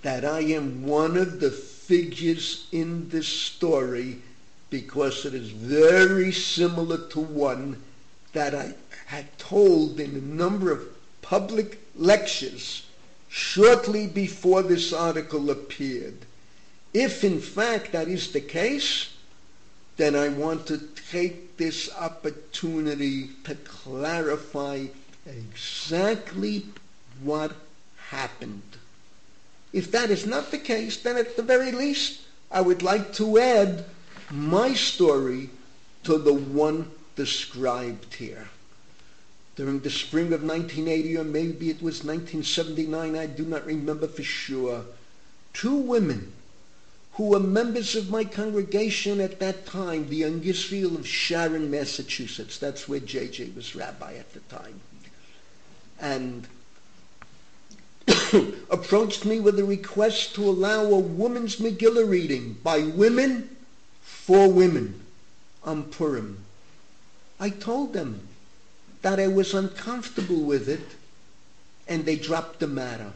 that I am one of the figures in this story because it is very similar to one that I had told in a number of public lectures shortly before this article appeared. If in fact that is the case, then I want to take this opportunity to clarify exactly what happened. If that is not the case, then at the very least, I would like to add my story to the one described here. During the spring of 1980, or maybe it was 1979, I do not remember for sure, two women who were members of my congregation at that time, the Yisrael of Sharon, Massachusetts. That's where J.J. was rabbi at the time. And approached me with a request to allow a woman's Megillah reading by women for women on Purim. I told them that I was uncomfortable with it, and they dropped the matter.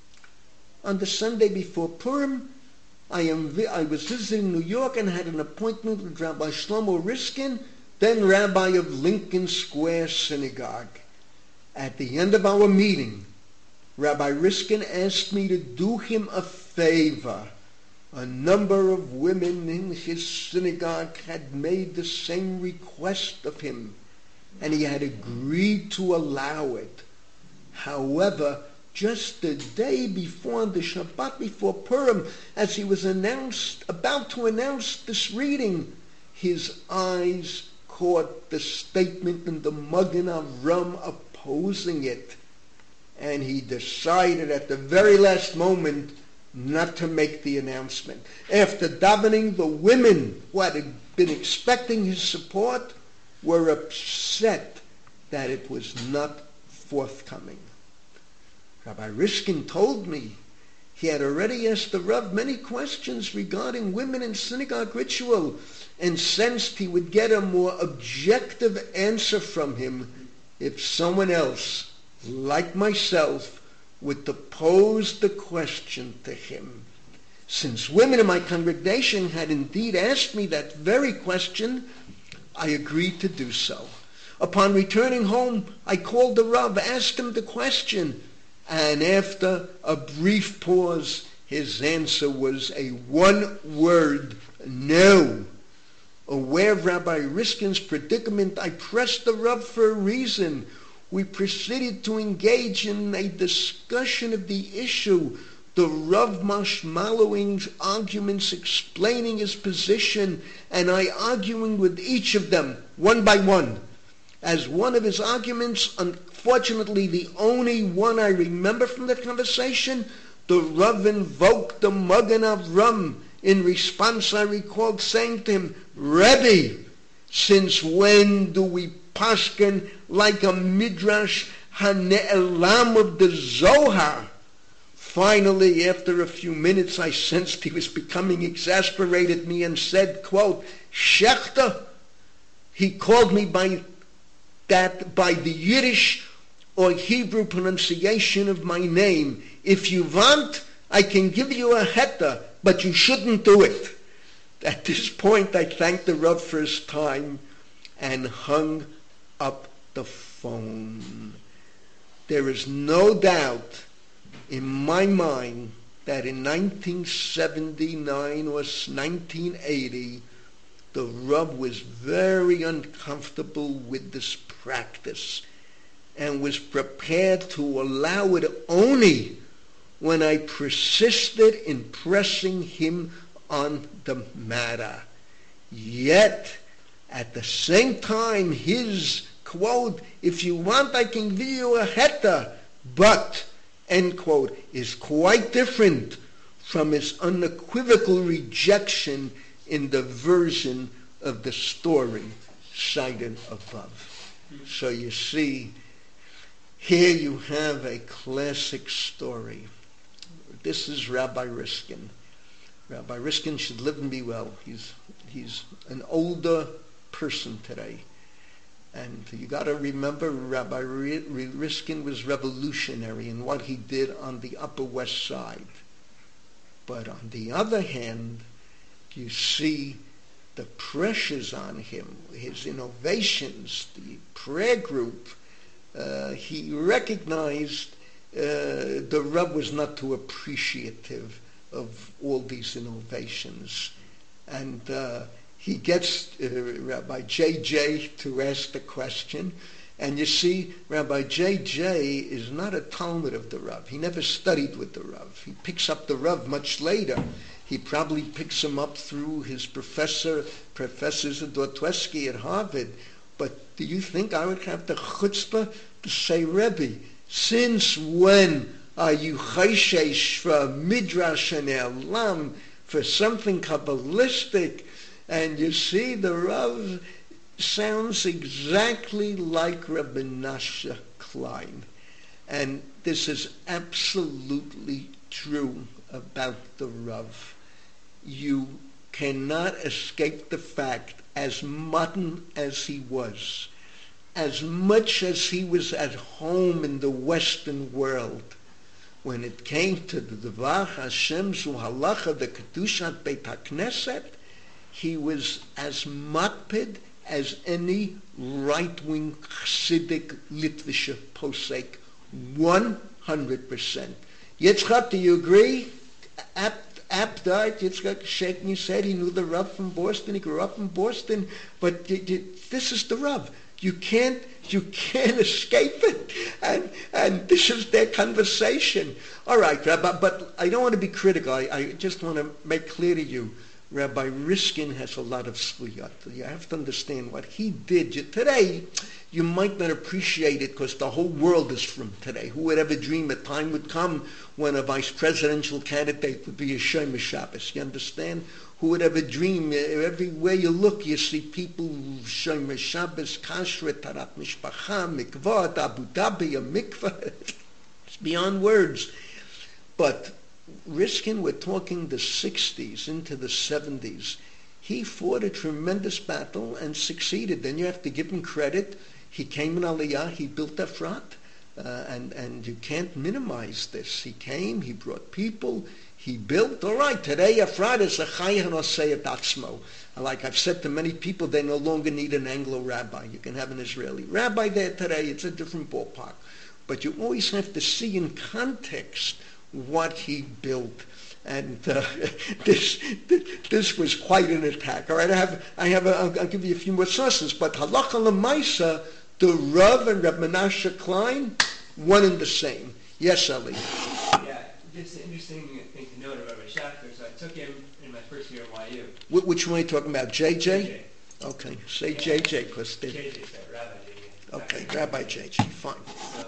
On the Sunday before Purim, I was visiting New York and had an appointment with Rabbi Shlomo Riskin, then rabbi of Lincoln Square Synagogue. At the end of our meeting, Rabbi Riskin asked me to do him a favor. A number of women in his synagogue had made the same request of him, and he had agreed to allow it. However, just the day before, the Shabbat before Purim, as he was about to announce this reading, his eyes caught the statement in the Magen Avram opposing it, and he decided at the very last moment not to make the announcement. After davening, the women who had been expecting his support were upset that it was not forthcoming. Rabbi Riskin told me he had already asked the Rav many questions regarding women in synagogue ritual and sensed he would get a more objective answer from him if someone else, like myself, would to pose the question to him. Since women in my congregation had indeed asked me that very question, I agreed to do so. Upon returning home, I called the Rav, asked him the question, and after a brief pause, his answer was a one-word no. Aware of Rabbi Riskin's predicament, I pressed the Rav for a reason. We proceeded to engage in a discussion of the issue, the Rav mashmallowing arguments, explaining his position, and I arguing with each of them, one by one. As one of his arguments, unfortunately the only one I remember from the conversation, the Rav invoked the Magen Avram. In response, I recalled saying to him, Rebbe, since when do we pashken like a midrash hane'elam of the Zohar? Finally, after a few minutes, I sensed he was becoming exasperated me and said, quote, Shechter. He called me by the Yiddish or Hebrew pronunciation of my name. If you want, I can give you a heta, but you shouldn't do it. At this point, I thanked the Rav for his time and hung up the phone. There is no doubt in my mind that in 1979 or 1980, the Rav was very uncomfortable with this practice and was prepared to allow it only when I persisted in pressing him on the matter. Yet, at the same time, his quote, if you want, I can give you a heta, but, end quote, is quite different from his unequivocal rejection in the version of the story cited above. So you see, here you have a classic story. This is Rabbi Riskin. Rabbi Riskin should live and be well. He's an older person today. And you got to remember, Rabbi Riskin was revolutionary in what he did on the Upper West Side. But on the other hand, you see the pressures on him, his innovations, the prayer group. He recognized the Rav was not too appreciative of all these innovations. And he gets Rabbi J.J. to ask the question. And you see, Rabbi J.J. is not a Talmud of the Rav. He never studied with the Rav. He picks up the Rav much later. He probably picks him up through his Professor Zadortwesky at Harvard. But do you think I would have the chutzpah to say, Rebbe, since when are you chayshesh for midrash and elam, for something Kabbalistic? And you see, the Rav sounds exactly like Rabbi Menashe Klein. And this is absolutely true about the Rav. You cannot escape the fact, as modern as he was, as much as he was at home in the Western world, when it came to the Dvar Hashem Zu Halacha, the Kedushat Beit HaKnesset, he was as makpid as any right-wing Chassidic Litvische posek, 100%. Yitzchak, do you agree? Apt died. Yitzchak shaking his head. He knew the Rav from Boston. He grew up in Boston. But this is the Rav. You can't escape it. And this is their conversation. All right, Rabbi, but I don't want to be critical. I just want to make clear to you, Rabbi Riskin has a lot of zchuyot. You have to understand what he did. Today, you might not appreciate it because the whole world is from today. Who would ever dream a time would come when a vice presidential candidate would be a Shomer Shabbos? You understand? Who would ever dream? Everywhere you look, you see people, Shomer Shabbos, Kashrut, Tarat Mishpacha, Mikvah, Abu Dhabi, a mikvah. It's beyond words. But Riskin, we're talking the 60s into the 70s. He fought a tremendous battle and succeeded. Then you have to give him credit. He came in Aliyah, he built Efrat, and you can't minimize this. He came, he brought people, he built. All right, today Efrat is a Chayah Nosei Atzmo. Like I've said to many people, they no longer need an Anglo rabbi. You can have an Israeli rabbi there today. It's a different ballpark. But you always have to see in context what he built, and this was quite an attack. All right, I'll give you a few more sources, but halacha l'maisa, the Rav and Reb Menashe Klein, one and the same. Yes, Ali. Yeah, just an interesting thing to note about Rabbi Schachter. So I took him in my first year at YU. Which one are you talking about? JJ? Okay, say JJ, because they. JJ, sorry, Rabbi JJ. Okay, Rabbi JJ, fine. So,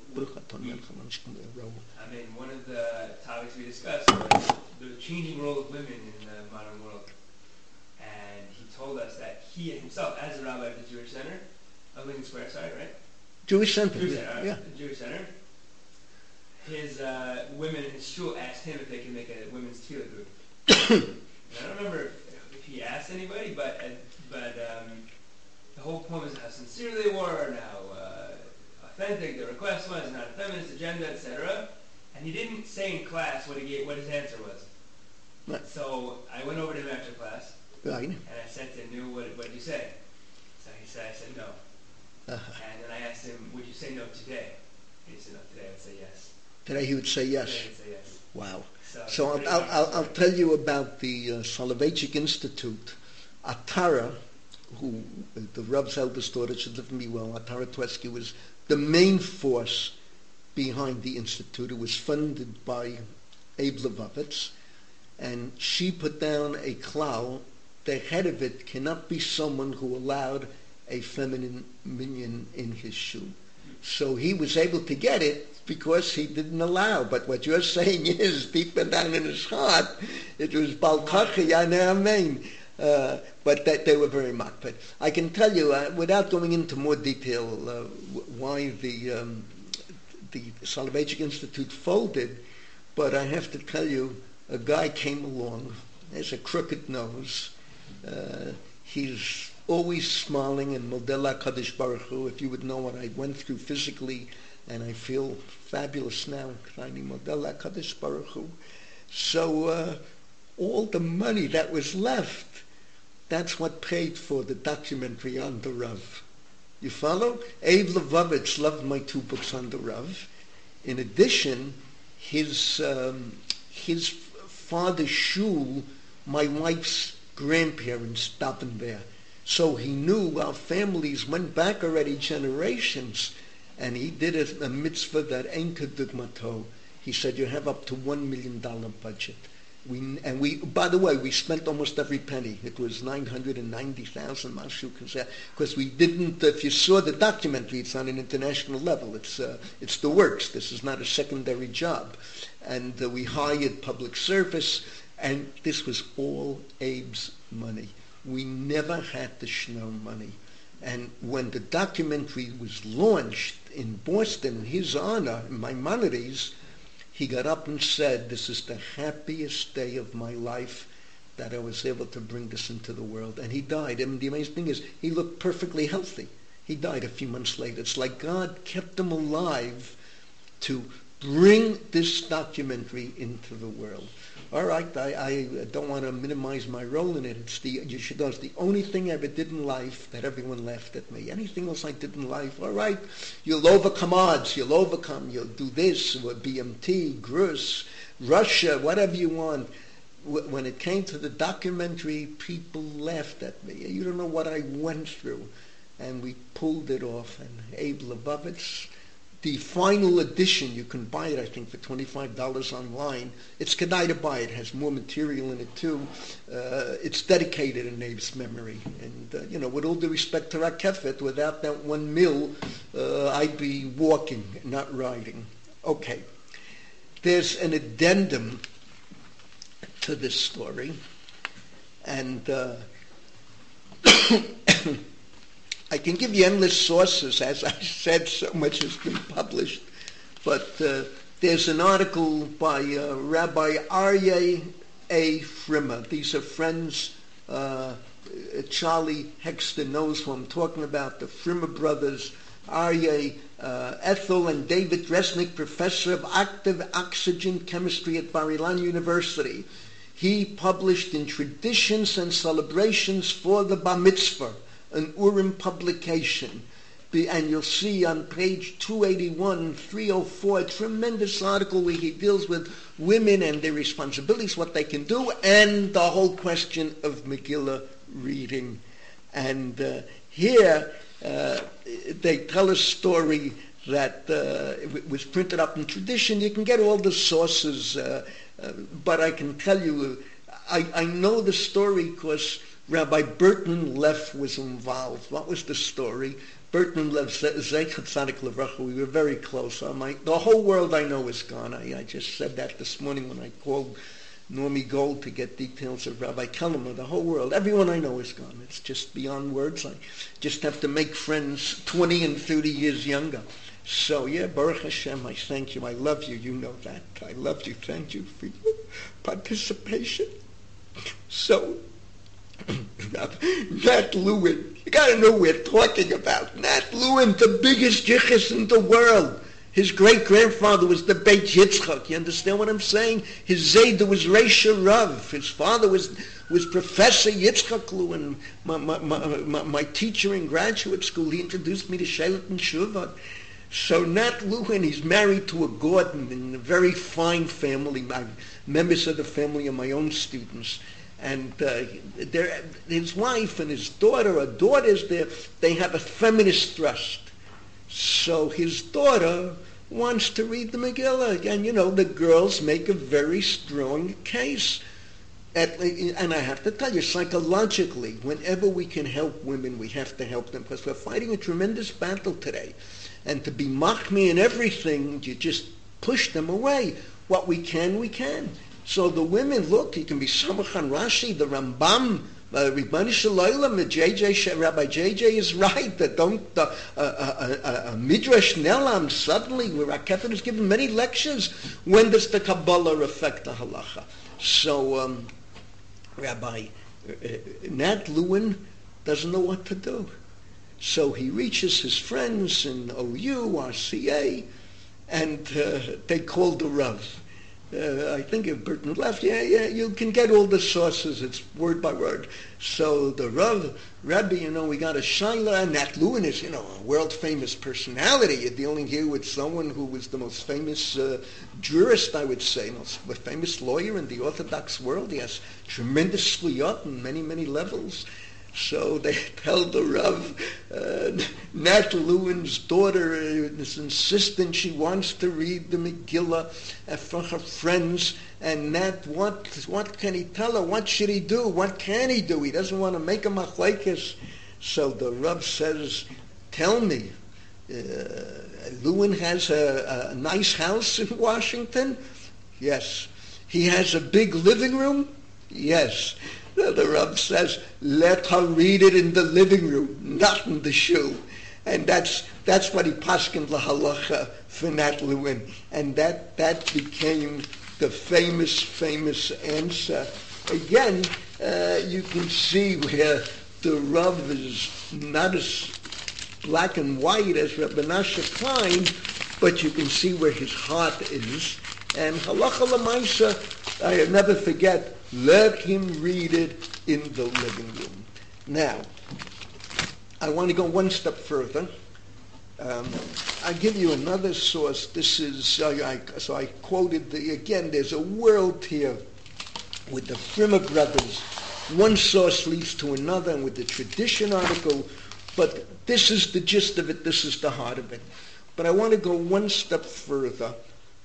I mean, one of the topics we discussed was the changing role of women in the modern world. And he told us that he himself, as a rabbi of the Jewish Center, of Lincoln Square, sorry, right? Jewish Center, yeah. Jewish Center. His women in his shul asked him if they could make a women's tefillah group. And I don't remember if he asked anybody, but the whole point was how sincere they were and how authentic the request was, not a feminist agenda, etc. And he didn't say in class what his answer was. Right. So I went over to him after class, right, and I said to him, what did you say? So I said no. Uh-huh. And then I asked him, would you say no today? He said no, today I would say yes. Today he would say yes. Today he would say yes. Wow. So I'll tell you about the Soloveitchik Institute. Atara, who the Rav's eldest daughter, should live me well, Atara Twesky was the main force behind the institute. It was funded by Abe Levovitz, and she put down a klal. The head of it cannot be someone who allowed a feminine minion in his shul. So he was able to get it because he didn't allow. But what you're saying is, deep down in his heart, it was Balkachi Yana Amen. But that they were very mocked. But I can tell you, without going into more detail, why the Soloveitchik Institute folded, but I have to tell you, a guy came along, has a crooked nose, he's always smiling, and Modella Kadosh Baruch Hu, if you would know what I went through physically, and I feel fabulous now, Modella Kadosh Baruch Hu. So all the money that was left, that's what paid for the documentary on the Rav. You follow? Abe Levovitz loved my 2 books on the Rav. In addition, his father's shul, my wife's grandparents davened there. So he knew our families went back already generations, and he did a mitzvah that ain't kedugmato. He said, you have up to $1 million budget. We by the way, we spent almost every penny. It was 990,000 mashu, because we didn't. If you saw the documentary, it's on an international level. It's the works. This is not a secondary job, and we hired public service, and this was all Abe's money. We never had the Schneer money, and when the documentary was launched in Boston in his honor, in Maimonides, he got up and said, this is the happiest day of my life that I was able to bring this into the world. And he died. And the amazing thing is, he looked perfectly healthy. He died a few months later. It's like God kept him alive to bring this documentary into the world. All right, I don't want to minimize my role in it. You should know, it's the only thing I ever did in life that everyone laughed at me. Anything else I did in life, all right, you'll overcome odds, you'll do this, BMT, Grus, Russia, whatever you want. When it came to the documentary, people laughed at me. You don't know what I went through. And we pulled it off. And Abe Levovitz, the final edition, you can buy it, I think, for $25 online. It's kedai to buy it. It has more material in it, too. It's dedicated in Abe's memory. And, with all due respect to Rakefet, without that 1 mil, I'd be walking, not riding. Okay. There's an addendum to this story. And I can give you endless sources. As I said, so much has been published. But there's an article by Rabbi Aryeh A. Frimmer. These are friends. Charlie Hexton knows who I'm talking about, the Frimmer brothers, Aryeh, Ethel and David Resnick, professor of active oxygen chemistry at Bar-Ilan University. He published in Traditions and Celebrations for the Bar Mitzvah, an Urim publication. And you'll see on page 281, 304, a tremendous article where he deals with women and their responsibilities, what they can do, and the whole question of Megillah reading. And here they tell a story that was printed up in Tradition. You can get all the sources, but I can tell you, I know the story because Rabbi Burton Leff was involved. What was the story? Burton Leff, Zeichat Tzadik Levracha, we were very close. The whole world I know is gone. I just said that this morning when I called Normie Gold to get details of Rabbi Kellerman. The whole world, everyone I know is gone. It's just beyond words. I just have to make friends 20 and 30 years younger. So, yeah, Baruch Hashem, I thank you. I love you. You know that. I love you. Thank you for your participation. So, Nat Lewin, you got to know who we're talking about. Nat Lewin, the biggest yichus in the world. His great-grandfather was the Beit Yitzchak. You understand what I'm saying? His Zayda was Reisha Rav. His father was Professor Yitzchak Lewin, my teacher in graduate school. He introduced me to Shelet and Shuvah. So Nat Lewin, he's married to a Gordon in a very fine family. Members of the family are my own students. And his wife and his daughter, or daughters, they have a feminist thrust. So his daughter wants to read the Megillah. And, the girls make a very strong case. And I have to tell you, psychologically, whenever we can help women, we have to help them, because we're fighting a tremendous battle today. And to be machmi and everything, you just push them away. What we can, we can. So the women, look, you can be Samach on Rashi, the Rambam, Ribbani Shalaylam, Rabbi JJ is right. That Midrash Nelam, suddenly, where Rakefet is given many lectures, when does the Kabbalah affect the halacha? So Rabbi Nat Lewin doesn't know what to do. So he reaches his friends in OU, RCA, and they called the Rav. I think if Burton left, you can get all the sources. It's word by word. So the Rebbe, we got a Shaila, and Nat Lewin is, a world-famous personality. You're dealing here with someone who was the most famous jurist, I would say, most famous lawyer in the Orthodox world. He has tremendous sliyot on many, many levels. So they tell the Rav, Nat Lewin's daughter is insistent she wants to read the Megillah for her friends. And Nat, what can he tell her? What should he do? What can he do? He doesn't want to make a machlekes. So the Rav says, tell me, Lewin has a nice house in Washington? Yes. He has a big living room? Yes. The Rav says, let her read it in the living room, not in the shul. And that's what he paskined lahalacha for Nat Lewin. And that became the famous answer. Again, you can see where the Rav is not as black and white as Rabbi Menashe Klein, but you can see where his heart is. And halacha l'maisa, I'll never forget, let him read it in the living room. Now, I want to go one step further. I give you another source. This is, so I quoted, again, there's a world here with the Frimmer brothers. One source leads to another, and with the tradition article, but this is the gist of it, this is the heart of it. But I want to go one step further,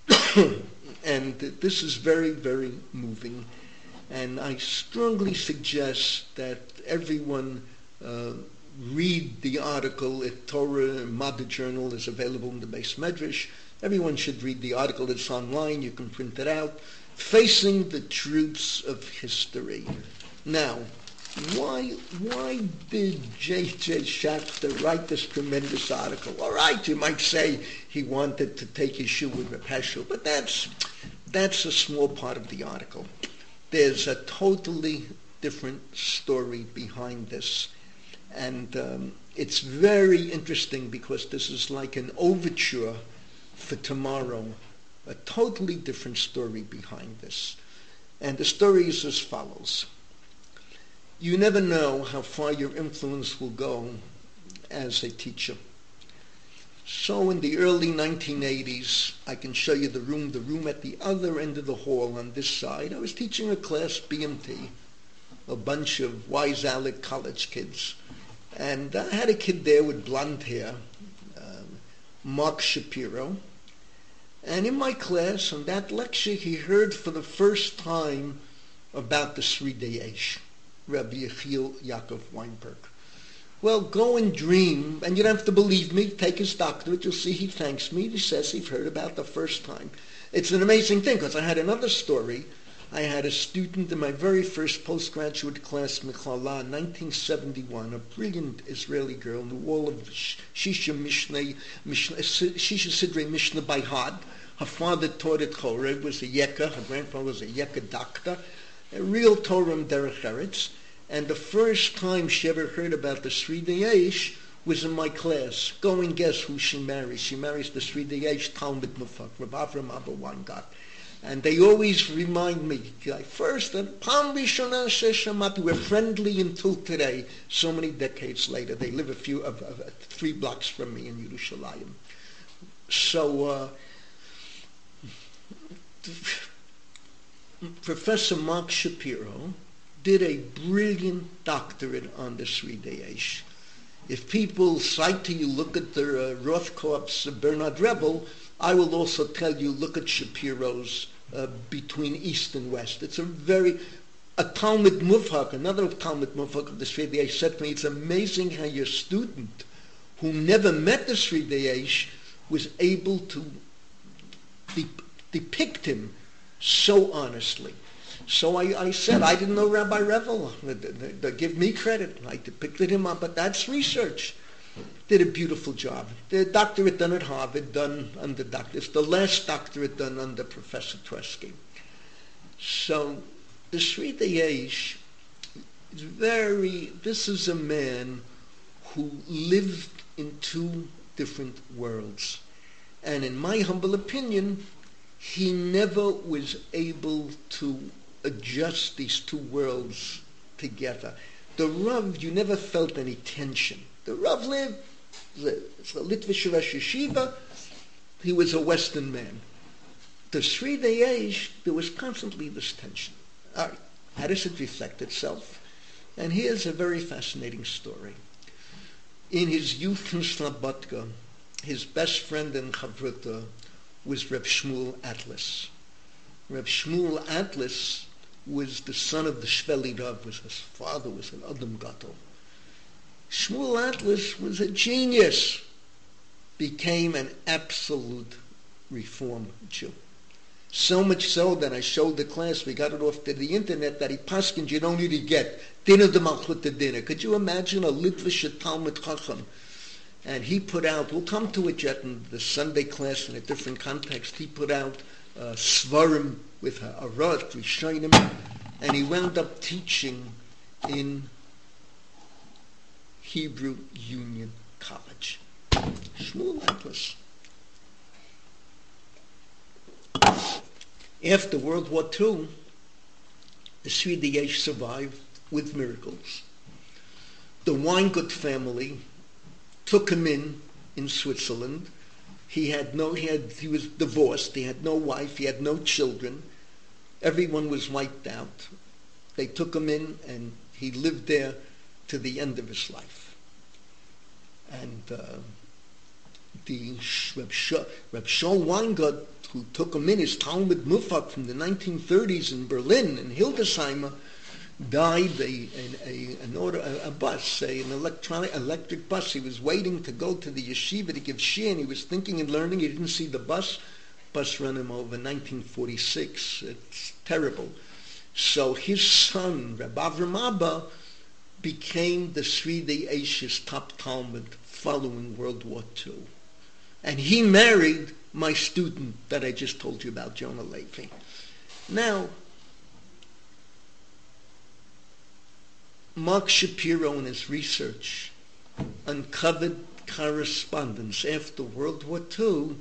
and this is very, very moving. And I strongly suggest that everyone read the article. At Torah Madda Journal is available in the Beis Medrash. Everyone should read the article. It's online. You can print it out. Facing the Truths of History. Now, why did J.J. Schachter write this tremendous article? All right, you might say he wanted to take his shoe with Reb Heschel, but that's a small part of the article. There's a totally different story behind this. And it's very interesting because this is like an overture for tomorrow, a totally different story behind this. And the story is as follows. You never know how far your influence will go as a teacher. So in the early 1980s, I can show you the room at the other end of the hall on this side. I was teaching a class, BMT, a bunch of Wise Alec college kids. And I had a kid there with blonde hair, Mark Shapiro. And in my class, on that lecture, he heard for the first time about the Sridei Eish, Rabbi Yechiel Yaakov Weinberg. Well, go and dream, and you don't have to believe me, take his doctorate, you'll see he thanks me, he says he's heard about the first time. It's an amazing thing, because I had another story. I had a student in my very first postgraduate class, Michlala, in 1971, a brilliant Israeli girl, knew all of Shisha Sidrei Mishnah by heart. Her father taught at Chorev, was a Yekka, her grandfather was a Yekka doctor, a real Torah Derech Eretz. And the first time she ever heard about the Sridei Eish was in my class. Go and guess who she marries. She marries the Sridei Eish Talmud Mufak, Rav Avram Abba Weingarten. And they always remind me, first, and Pam Rishona Sheshamati, we're friendly until today, so many decades later. They live 3 blocks from me in Yerushalayim. So, Professor Mark Shapiro did a brilliant doctorate on the Sridei Eish. If people cite to you, look at the Rothkopf's Bernard Rebel, I will also tell you, look at Shapiro's Between East and West. It's a Talmud Mufhak, another Talmud Mufhak of the Sridei Eish said to me, it's amazing how your student, who never met the Sridei Eish, was able to depict him so honestly. So I said, I didn't know Rabbi Revel. They give me credit. I depicted him up, but that's research. Did a beautiful job. The doctorate done at Harvard, done under it's the last doctorate done under Professor Tversky. So the Sridei Eish is this is a man who lived in 2 different worlds. And in my humble opinion, he never was able to adjust these two worlds together. The Rav, you never felt any tension. The Rav lived, the Litvish Rosh Yeshiva, he was a Western man. The Sridei Eish, there was constantly this tension. All right, how does it reflect itself? And here's a very fascinating story. In his youth in Slobodka, his best friend in Chavruta was Reb Shmuel Atlas. Reb Shmuel Atlas was the son of the Shveli Rav, his father was an Adam Gadol. Shmuel Atlas was a genius, became an absolute Reform Jew. So much so that I showed the class, we got it off to the internet, that he paskined you don't need to get dinner de malchut to dinner. Could you imagine a Litvish Talmud Chacham? And he put out, we'll come to it yet in the Sunday class in a different context, he put out Svarim with a Arad, Rishonim, and he wound up teaching in Hebrew Union College. Shmuel Atlas. After World War II, the Sridei Eish survived with miracles. The Weingut family took him in Switzerland. He was divorced. He had no wife. He had no children. Everyone was wiped out. They took him in, and he lived there to the end of his life. And the Reb Shaul Weingut, who took him in, his Talmud Mufak from the 1930s in Berlin, in Hildesheimer, died an electric bus. He was waiting to go to the yeshiva to give shiur, and he was thinking and learning. He didn't see the bus. Bus ran him over in 1946. It's terrible. So his son, Reb Avram Abba, became the Sridei Eish's top Talmud following World War II. And he married my student that I just told you about, Jonah Levy. Now, Mark Shapiro in his research uncovered correspondence after World War II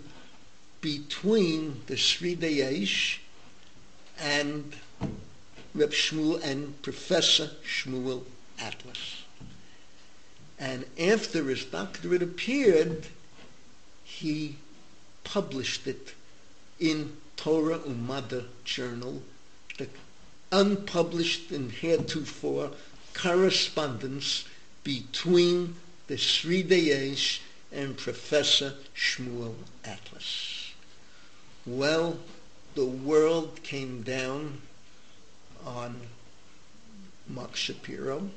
between the Sridei Eish and Reb Shmuel and Professor Shmuel Atlas. And after his doctorate appeared, he published it in Torah Umada Journal, the unpublished and heretofore correspondence between the Sridei Eish and Professor Shmuel Atlas. Well, the world came down on Mark Shapiro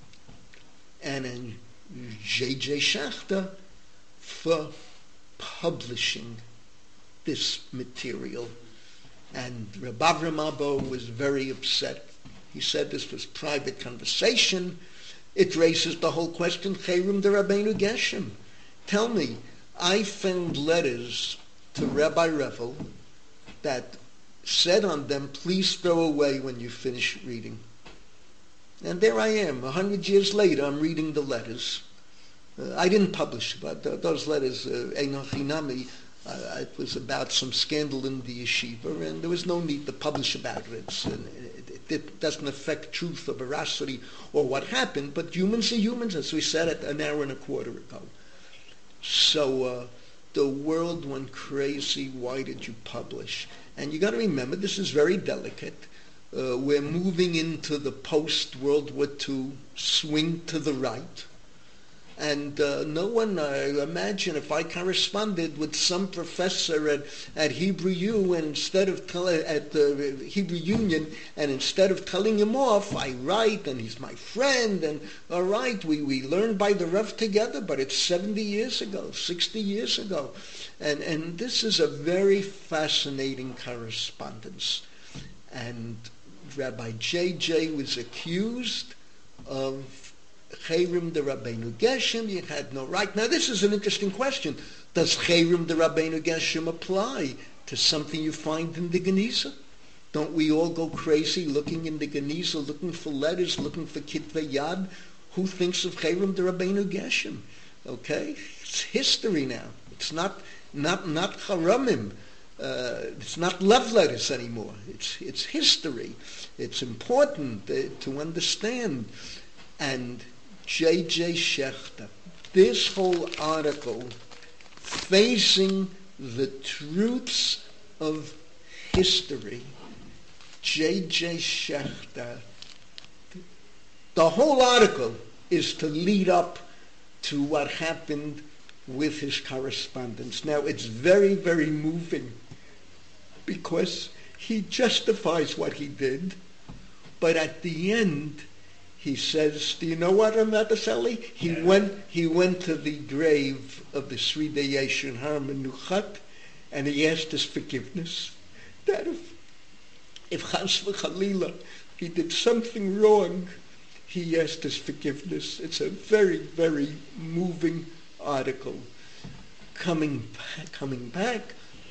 and in J.J. Schachter for publishing this material. And Reb Avram Abba was very upset. He said this was private conversation. It raises the whole question, Chayrim de Rabbeinu Geshem. Tell me, I found letters to Rabbi Revel that said on them, please throw away when you finish reading. And there I am, 100 years later, I'm reading the letters. I didn't publish, but those letters, Einoch Hinami, it was about some scandal in the yeshiva, and there was no need to publish about it. It doesn't affect truth or veracity or what happened, but humans are humans, as we said it an hour and a quarter ago. So the world went crazy. Why did you publish? And you got to remember, this is very delicate. We're moving into the post-World War II swing to the right. And no one, I imagine, if I corresponded with some professor at Hebrew U, and instead of at the Hebrew Union, and instead of telling him off, I write, and he's my friend, and all right, we learned by the Rav together, but it's 70 years ago, 60 years ago. And this is a very fascinating correspondence. And Rabbi J.J. was accused of Chayrim de Rabbeinu Geshem. You had no right. Now this is an interesting question. Does Chayrim de Rabbeinu Geshem apply to something you find in the Geniza? Don't we all go crazy looking in the Geniza, looking for letters, looking for Kitvei Yad? Who thinks of Chayrim de Rabbeinu Geshem? Okay? It's history now. It's not Charamim. It's not love letters anymore. It's history. It's important to understand. And J.J. Schechter, this whole article, facing the truths of history, J.J. Schechter, the whole article is to lead up to what happened with his correspondence. Now, it's very, very moving because he justifies what he did, but at the end, he says, do you know what, Ramataseli? He went to the grave of the Sridei Yeshur Har Menuchat, and he asked his forgiveness. That if Chas v'Chalila, he did something wrong, he asked his forgiveness. It's a very, very moving article. Coming back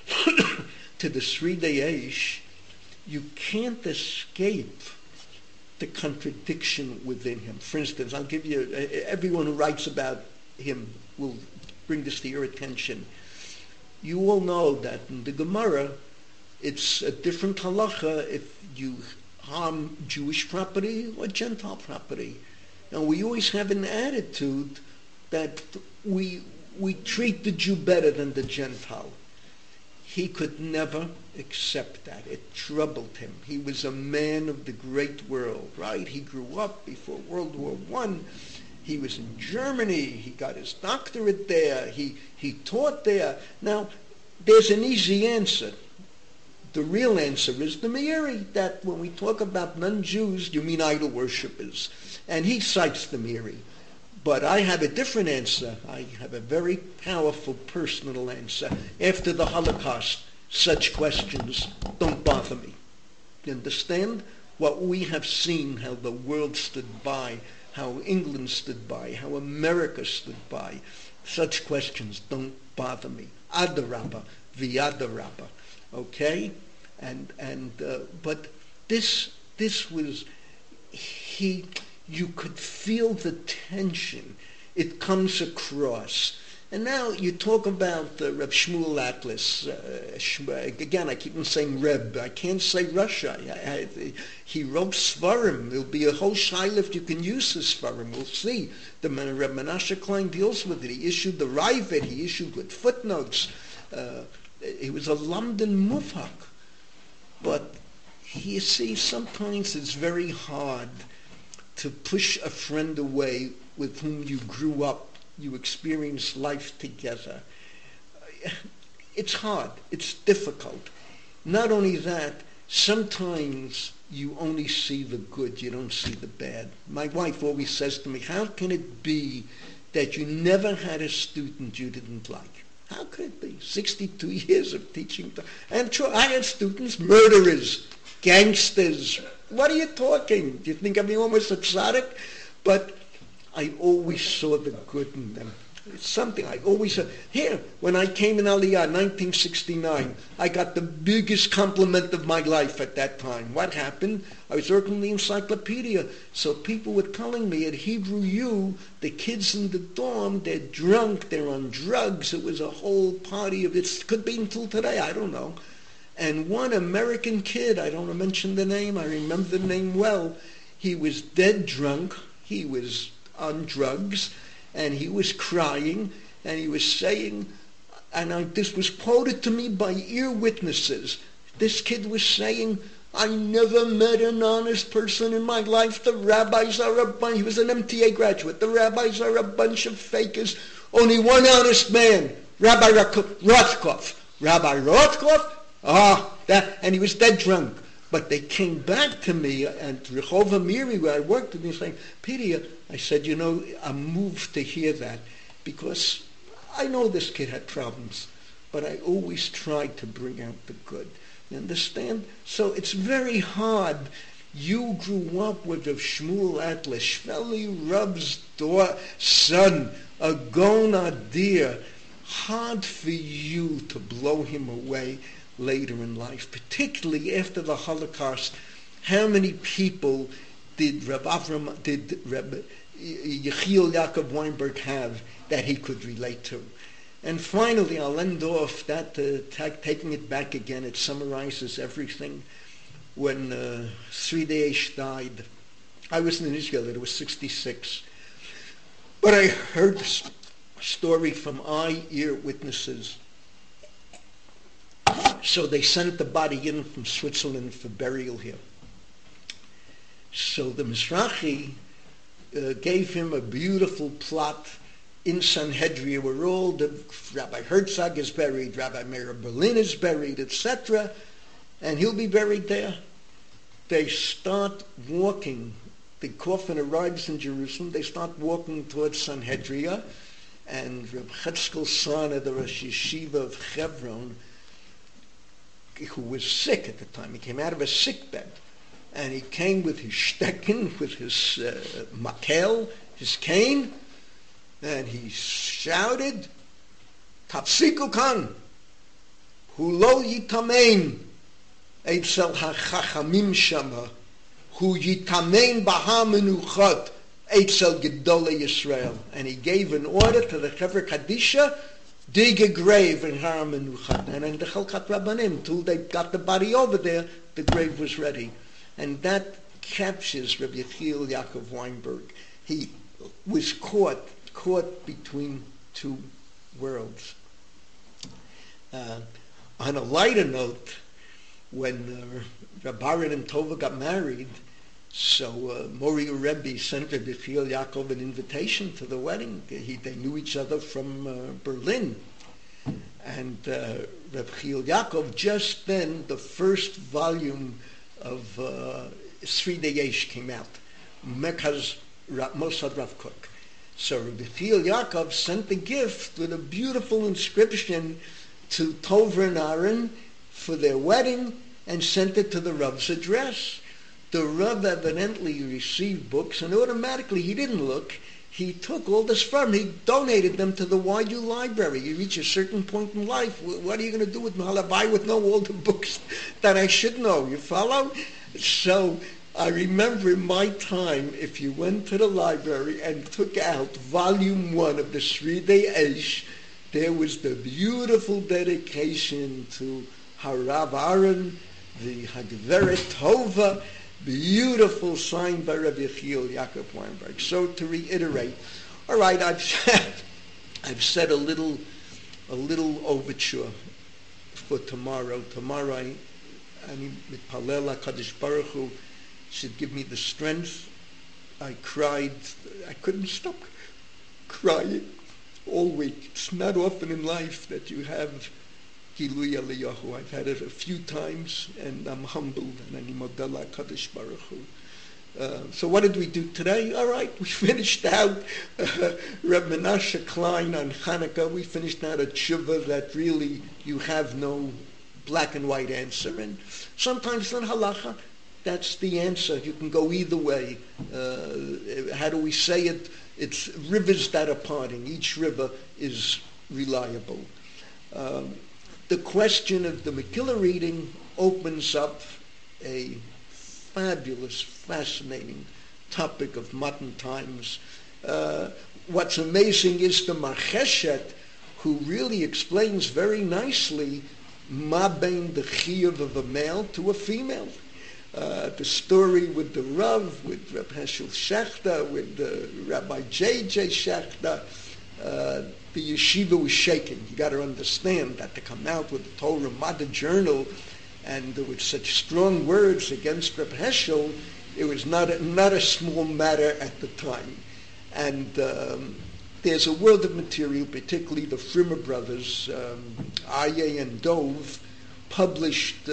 to the Sridei Eish, you can't escape the contradiction within him. For instance, I'll give you, everyone who writes about him will bring this to your attention. You all know that in the Gemara, it's a different halacha if you harm Jewish property or Gentile property. And we always have an attitude that we treat the Jew better than the Gentile. He could never accept that. It troubled him. He was a man of the great world, right? He grew up before World War I. He was in Germany. He got his doctorate there. He taught there. Now, there's an easy answer. The real answer is the Meiri, that when we talk about non-Jews, you mean idol worshippers. And he cites the Meiri. But I have a different answer. I have a very powerful personal answer. After the Holocaust, such questions don't bother me. You understand? What we have seen, how the world stood by, how England stood by, how America stood by, such questions don't bother me. Adarabba, v'adarabba. Okay? But this was, you could feel the tension. It comes across. And now you talk about Reb Shmuel Atlas. Again, I keep on saying Reb. I can't say Russia. He wrote Svarim. There'll be a whole shaila if you can use his Svarim. We'll see. The Reb Menashe Klein deals with it. He issued the Ravid. He issued with footnotes. He was a Lamdan Mufhak. But you see, sometimes it's very hard to push a friend away with whom you grew up, you experienced life together. It's hard. It's difficult. Not only that, sometimes you only see the good, you don't see the bad. My wife always says to me, how can it be that you never had a student you didn't like? How could it be? 62 years of teaching. And sure, I had students, murderers, gangsters. What are you talking? Do you think everyone was a tzaddik? But I always saw the good in them. It's something I always said. Here, when I came in Aliyah, 1969, I got the biggest compliment of my life at that time. What happened? I was working in the encyclopedia, so people were telling me at Hebrew U, the kids in the dorm, they're drunk, they're on drugs. It was a whole party of it. Could be until today, I don't know. And one American kid, I don't want to mention the name, I remember the name well, he was dead drunk, he was on drugs, and he was crying, and he was saying, and this was quoted to me by ear witnesses, this kid was saying, I never met an honest person in my life. The rabbis are a bunch, he was an MTA graduate, the rabbis are a bunch of fakers. Only one honest man, Rabbi Rothkopf. Rabbi Rothkopf? And he was dead drunk. But they came back to me at Rehov Amiri, where I worked with me, saying, Peter, I said, I'm moved to hear that, because I know this kid had problems, but I always tried to bring out the good. You understand? So it's very hard. You grew up with Rav Shmuel Atlas, Shveli Rav's son, a Gon Adir. Hard for you to blow him away later in life, particularly after the Holocaust. How many people did Reb Yechiel Yaakov Weinberg have that he could relate to? And finally, I'll end off that, taking it back again. It summarizes everything. When Sri Daesh died, I was in Israel. It was 66. But I heard the story from eye-ear witnesses. So they sent the body in from Switzerland for burial here. So the Mizrahi gave him a beautiful plot in Sanhedria where all the Rabbi Herzog is buried, Rabbi Meir Berlin is buried, etc., and he'll be buried there. They start walking. The coffin arrives in Jerusalem. They start walking towards Sanhedria, and Reb Chetzkel Sana, the Rosh Yeshiva of Hebron, who was sick at the time, he came out of a sick bed, and he came with his stecken, with his makel, his cane, and he shouted, Tafsiku kan, hu lo yitamein, eitzel ha-chachamim shama, hu yitamein baha menuchot, eitzel gedolei Yisrael. And he gave an order to the Chevra Kadisha, dig a grave in Har Menuchat. And in the Chalkat Rabbanim, till they got the body over there, the grave was ready. And that captures Rabbi Yechiel Yaakov Weinberg. He was caught between two worlds. On a lighter note, when Rabbi Aaron and Tova got married, so Mori Rebbe sent Rabbi Yechiel Yaakov an invitation to the wedding. They knew each other from Berlin. And Rabbi Yechiel Yaakov, just then, the first volume of Sri Daesh came out, Mekaz Mossad Rav Kook. So Rabbi Yechiel Yaakov sent the gift with a beautiful inscription to Tova and Aaron for their wedding and sent it to the Rav's address. The Rav evidently received books, and automatically, he didn't look, he took all this from, he donated them to the YU library. You reach a certain point in life, what are you going to do with them? I would know all the books that I should know, you follow? So I remember in my time, if you went to the library and took out volume 1 of the Sri Daesh, there was the beautiful dedication to Harav Aaron, the Hagveret Tova, beautiful signed by Rabbi Yechiel Yaakov Weinberg. So to reiterate, all right, I've said a little overture for tomorrow. Tomorrow, I mitpalel HaKadosh Baruch Hu should give me the strength. I cried. I couldn't stop crying all week. It's not often in life that you have Gilui Eliyahu. I've had it a few times, and I'm humbled, and I'm model HaKadosh Baruch Hu. So what did we do today? All right, we finished out Reb Menashe Klein on Hanukkah. We finished out a tshuva that really you have no black and white answer. And sometimes in halacha, that's the answer. You can go either way. How do we say it? It's rivers that are parting. Each river is reliable. The question of the Megillah reading opens up a fabulous, fascinating topic of modern times. What's amazing is the Marcheshet, who really explains very nicely ma bein the chiyuv of a male to a female. The story with the Rav, with Reb Heschel Shechter, with Rabbi J.J. Shechter, the yeshiva was shaken. You got to understand that to come out with the Torah Madda journal and with such strong words against Reb Heschel, it was not a small matter at the time. And there's a world of material, particularly the Frimmer brothers, Aryeh and Dov, published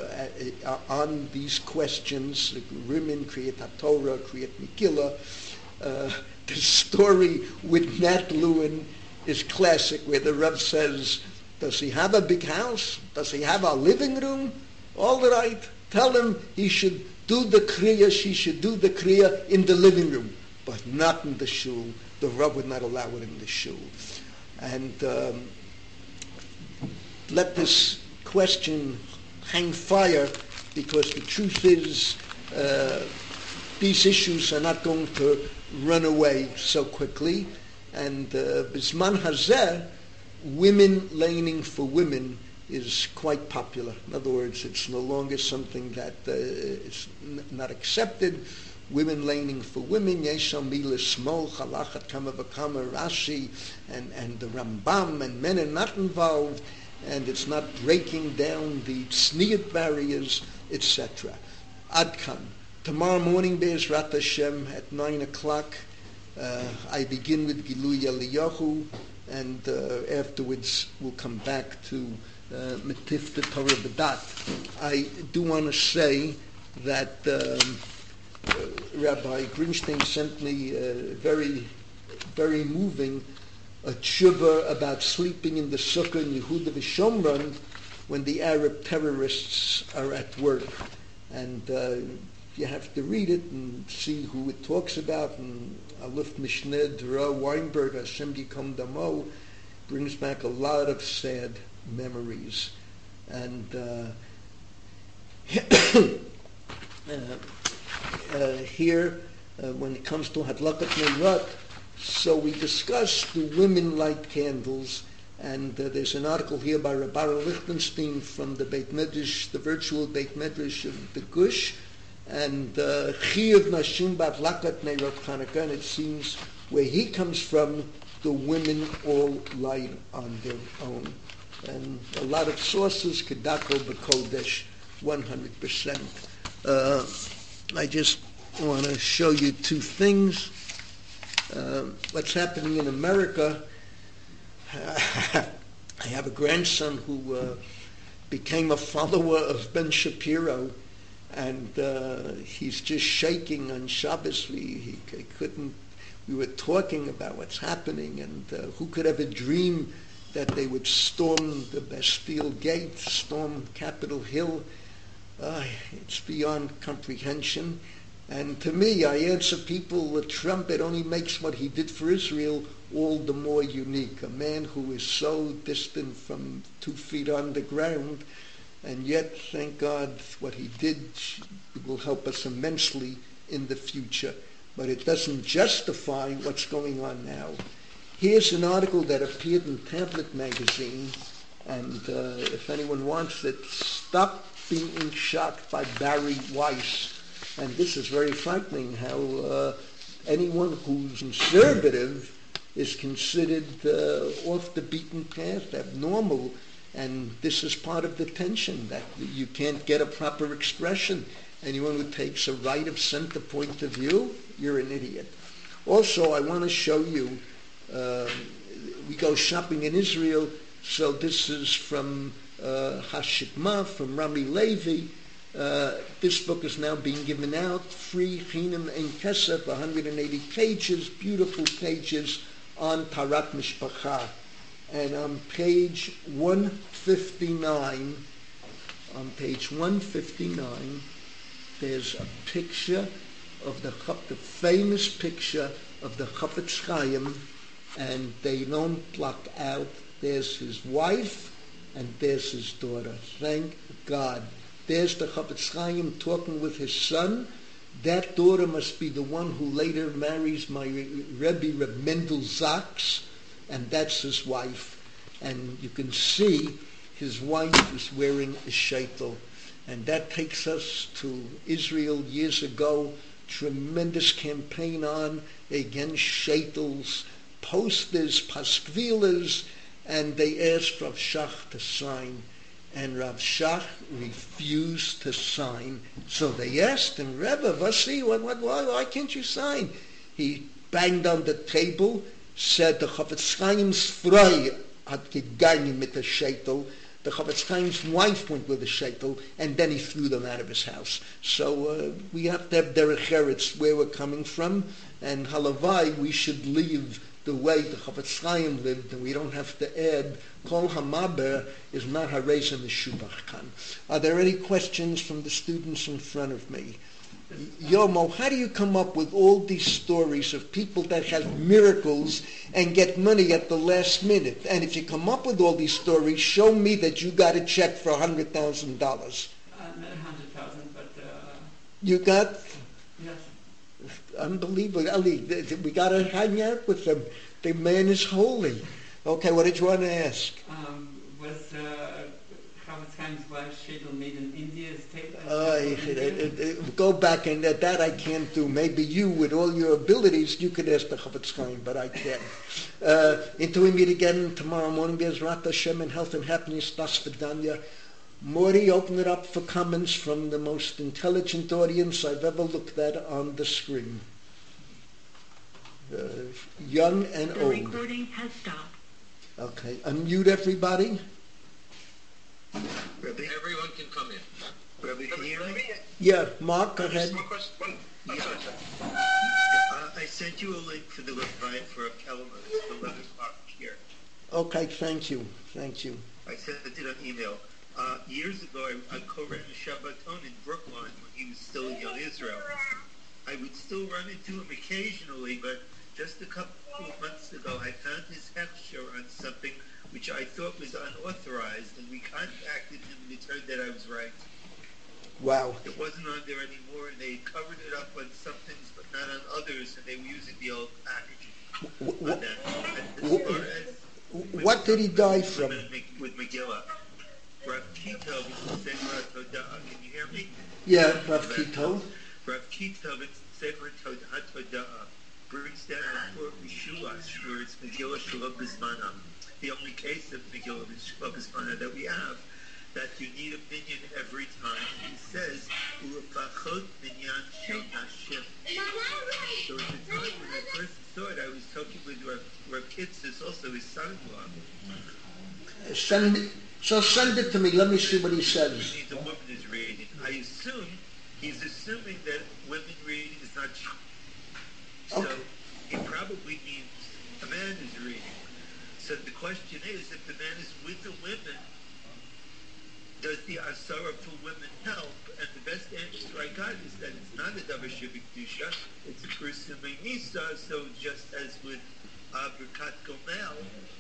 on these questions, Rimin, Kriyat HaTorah, Kriyat Megillah. The story with Nat Lewin is classic, where the Rav says, does he have a big house? Does he have a living room? All right, tell him he should do the Kriya, she should do the Kriya in the living room, but not in the shul. The Rav would not allow it in the shul. And let this question hang fire, because the truth is these issues are not going to run away so quickly. And Bisman Hazeh, women laning for women is quite popular. In other words, it's no longer something that is not accepted. Women laning for women, Yesham Mila Smol, Halachat Kama Vakama, Rashi, and the Rambam, and men are not involved, and it's not breaking down the tzniut barriers, etc. Adkan. Tomorrow morning, Be'ezrat Hashem, at 9 o'clock, I begin with Gilui Eliyahu, and afterwards we'll come back to Metifta Torah B'dat. I do want to say that Rabbi Greenstein sent me very, very moving a tshuva about sleeping in the sukkah in Yehuda v'Shomron when the Arab terrorists are at work. And you have to read it and see who it talks about. And Aluf Mishneh Dra Weinberg, Hashem Yikom Damo, brings back a lot of sad memories. And here, when it comes to Hadlakat Neirot, so we discuss the women light candles, and there's an article here by Rabbi Lichtenstein from the Beit Medrash, the virtual Beit Medrash of the Gush, and Chiyuv Nashim B'Hadlakat Neirot Chanukah, and it seems where he comes from, the women all light on their own. And a lot of sources, Kedako B'Kodesh, 100%. I just want to show you two things. What's happening in America. I have a grandson who became a follower of Ben Shapiro, and he's just shaking on Shabbos. He couldn't. We were talking about what's happening, and who could ever dream that they would storm the Bastille Gate, storm Capitol Hill? It's beyond comprehension. And to me, I answer people with Trump, it only makes what he did for Israel all the more unique. A man who is so distant from 2 feet on the ground, and yet, thank God, what he did will help us immensely in the future. But it doesn't justify what's going on now. Here's an article that appeared in Tablet magazine, and if anyone wants it, Stop Being Shocked by Barry Weiss. And this is very frightening, how anyone who's conservative is considered off the beaten path, abnormal, and this is part of the tension, that you can't get a proper expression. Anyone who takes a right of center point of view, you're an idiot. Also, I want to show you, we go shopping in Israel, so this is from Hashikma, from Rami Levi. This book is now being given out, free, Chinam Ein Kesef, 180 pages, beautiful pages on Tarat Mishpacha. And on page 159, there's a picture of the famous picture of the Chafetz Chaim, and they don't block out. There's his wife, and there's his daughter. Thank God. There's the Chafetz Chaim talking with his son. That daughter must be the one who later marries my Rebbe, Reb Mendel Zaks, and that's his wife. And you can see his wife is wearing a sheitel. And that takes us to Israel years ago. Tremendous campaign on against sheitels, posters, paskvilas, and they asked Rav Shach to sign. And Rav Shach refused to sign. So they asked him, Rebbe, why can't you sign? He banged on the table, said the Chafetz Chaim's frei hat gegangen mit der sheitel. The Chafetz Chaim's wife went with the sheitel, and then he threw them out of his house. So we have to have derech eretz where we're coming from, and halavai, we should live the way the Chafetz Chaim lived, and we don't have to add Kol Hamaber is not Hareza Meshubach Kan. Are there any questions from the students in front of me? Yomo, how do you come up with all these stories of people that have miracles and get money at the last minute? And if you come up with all these stories, show me that you got a check for $100,000. Not 100,000, but... You got? Yes. Unbelievable. Ali, we got to hang out with them. The man is holy. Okay, what did you want to ask? Was Chavetz Chaim's wife's shidduch made in India? Go back, and that I can't do. Maybe you, with all your abilities, you could ask the Chavetz Chaim, but I can't. Until we meet again tomorrow morning, Be'ezrat Hashem, in health and happiness, Das Vidanya. Morty, open it up for comments from the most intelligent audience I've ever looked at on the screen. Young and The old. recording has stopped. Okay, unmute everybody. Everyone can come in. Rabbi, can you hear me? Yeah, Mark, go ahead. One question. I sent you a link for the Levite for a Kelman. It's 11 o'clock here. Okay, thank you. I sent it on email. Years ago, I co-ran a Shabbaton in Brookline when he was still in Young Israel. I would still run into him occasionally, but just a couple of months ago, I found his hechsher on something which I thought was unauthorized, and we contacted him, and it turned out I was right. Wow. It wasn't on there anymore, and they covered it up on some things, but not on others, and they were using the old packaging on that. And as far as What did he die from? with Megillah, Rav Kitov in Sefer Todah. Can you hear me? Yeah, Rav Kitov. Rav Kitov in Sefer Todah brings down for Rishuas, where it's Megillah Shalom Bismana. The only case of Megillah Shalom Bismana that we have, that you need a minyan every time. He says, Ulefachot minyan shel Hashem. So at the time when I first saw it, I was talking with Rav Kitzis, also his son-in-law. Send it to me. Let me see what he says. He needs a woman is reading. I assume he's assuming that women reading is not true. So he probably means a man is reading. So the question is, if the man is with the women, does the asara for women help? And the best answer I got is that it's not a davar shebikdusha, it's a person nisa. So just as with Birkat Gomel,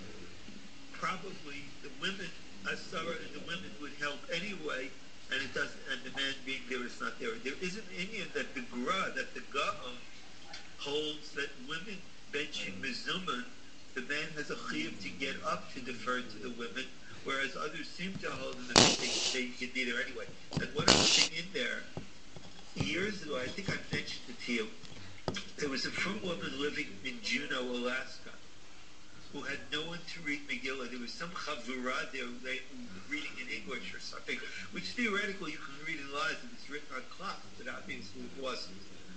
probably the women, asara and the women would help anyway, and it doesn't. And the man being there is not there. There is an Indian that the Gaon holds that women benching mezuman, the man has a chiyuv to get up to defer to the women, whereas others seem to hold that they can be there anyway. And one other thing in there, years ago, I think I mentioned it to you, there was a frum woman living in Juneau, Alaska, who had no one to read Megillah. There was some chavurah there, they were reading in English or something, which theoretically you can read in lies if it's written on cloth, but obviously it wasn't.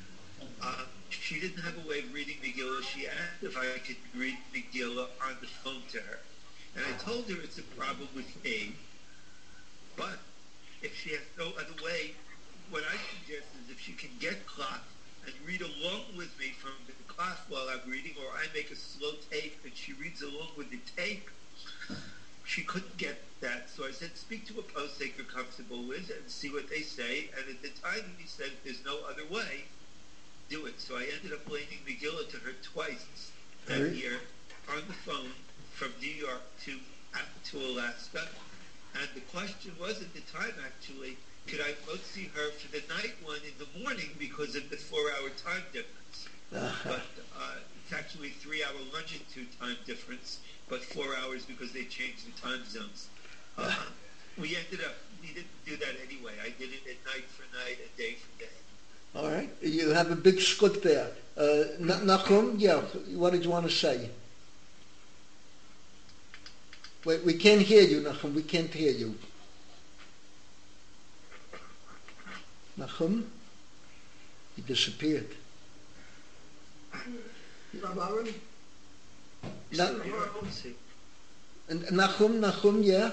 She didn't have a way of reading Megillah. She asked if I could read Megillah on the phone to her. And I told her it's a problem with me. But if she has no other way, what I suggest is if she can get cloth and read along with me from the cloth while I'm reading, or I make a slow tape and she reads along with the tape, she couldn't get that. So I said, speak to a posek you're comfortable with and see what they say. And at the time he said, if there's no other way, do it. So I ended up lending Megillah to her twice that year on the phone from New York to Alaska. And the question was at the time, actually, could I see her for the night one in the morning because of the 4-hour time difference? But it's actually 3-hour longitude time difference, but 4 hours because they changed the time zones. We didn't do that anyway. I did it at night for night, and day for day. All right. You have a big skut there. Nachum, yeah, what did you want to say? Wait, we can't hear you, Nachum. We can't hear you. Nachum? He disappeared. Nachum, yeah?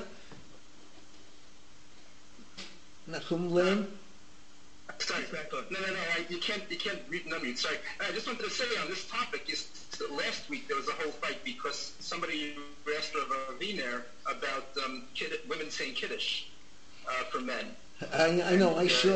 Nachum, Lamb? Sorry, no. You can't read and unmute. Sorry. I just wanted to say on this topic is last week there was a whole fight because somebody asked Rav Aviner about women saying kiddush for men. I know. I saw.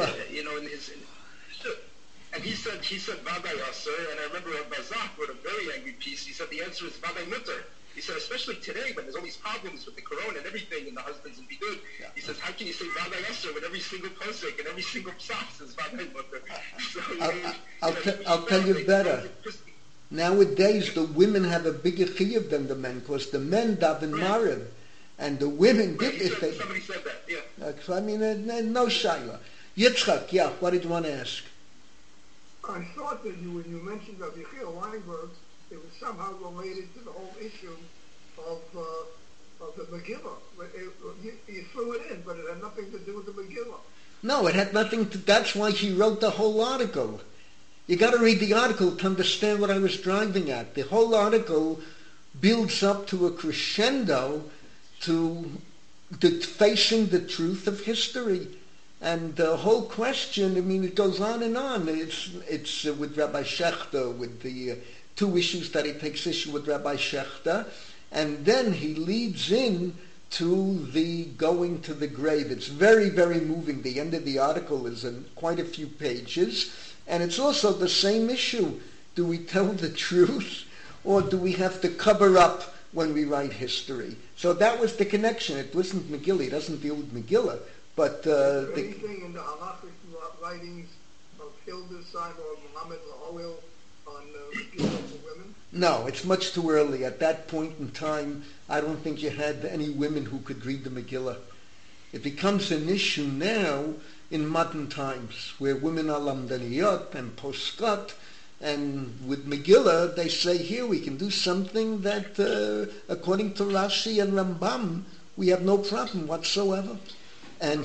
And he said Vaday Aser, and I remember Rav Bazak wrote a very angry piece. He said the answer is Vaday Mutter. He said, especially today when there's all these problems with the corona and everything, and the husbands and be good. Yeah. He says, how can you say Vaday Aser when every single posek and every single psalm says Vaday Mutter? So, I'll tell you better. Nowadays, the women have a bigger chiyuv than the men, because the men daven mariv, and the women Right, did if they. somebody said that, yeah. So, I mean, no shaila. Yitzchak, yeah. What did you want to ask? I thought that when you mentioned of Yechiel Weinberg, it was somehow related to the whole issue of the Megillah. You threw it in, but it had nothing to do with the Megillah. No, it had nothing to. That's why he wrote the whole article. You got to read the article to understand what I was driving at. The whole article builds up to a crescendo to facing the truth of history. And the whole question, I mean, it goes on and on. It's with Rabbi Shechter, with the two issues that he takes issue with Rabbi Shechter, and then he leads in to the going to the grave. It's very, very moving. The end of the article is in quite a few pages, and it's also the same issue. Do we tell the truth, or do we have to cover up when we write history? So that was the connection. It wasn't Megillah. It doesn't deal with Megillah. But Is there anything in the halachic writings of Hildesheim or Muhammad La'oil on Megillah for women? No, it's much too early. At that point in time, I don't think you had any women who could read the Megillah. It becomes an issue now in modern times, where women are lamdaniyot and poskot, and with Megillah, they say, here we can do something that, according to Rashi and Rambam, we have no problem whatsoever. And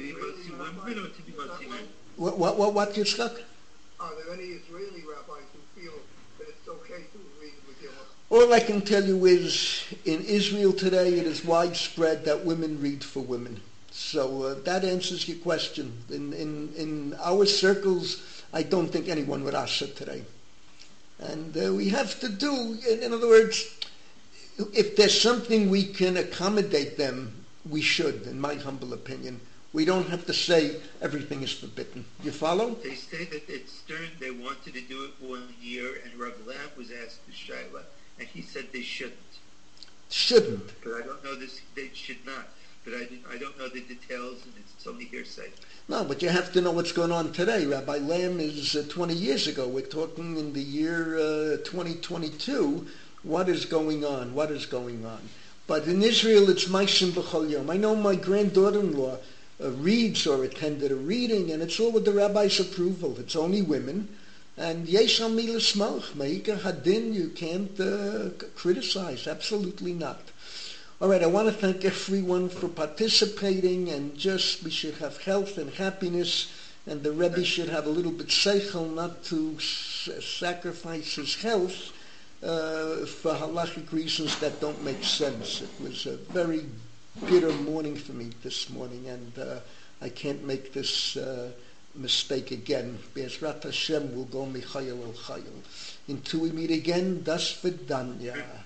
what you stuck? Are there any Israeli rabbis who feel that it's okay to read Megillah? All I can tell you is, in Israel today, it is widespread that women read for women. So that answers your question. In our circles, I don't think anyone would ask it today. And we have to do, in other words, if there's something we can accommodate them, we should, in my humble opinion. We don't have to say everything is forbidden. You follow? They say that at Stern they wanted to do it 1 year, and Rav Lamb was asked to Shaila, and he said they shouldn't. Shouldn't. But I don't know this. They should not. But I don't know the details, and it's only hearsay. No, but you have to know what's going on today. Rabbi Lamb is 20 years ago. We're talking in the year 2022. What is going on? What is going on? But in Israel, it's Maishim B'chol Yom. I know my granddaughter-in-law reads or attended a reading, and it's all with the rabbi's approval. It's only women. And yesh al mi l'smoch, me'ika hadin, you can't criticize. Absolutely not. All right, I want to thank everyone for participating, and just we should have health and happiness, and the Rebbe should have a little bit seichel not to sacrifice his health for halachic reasons that don't make sense. It was a very bitter morning for me this morning, and I can't make this mistake again. Be'ezrat Hashem will go michayil al chayil. Until we meet again, das vidanya.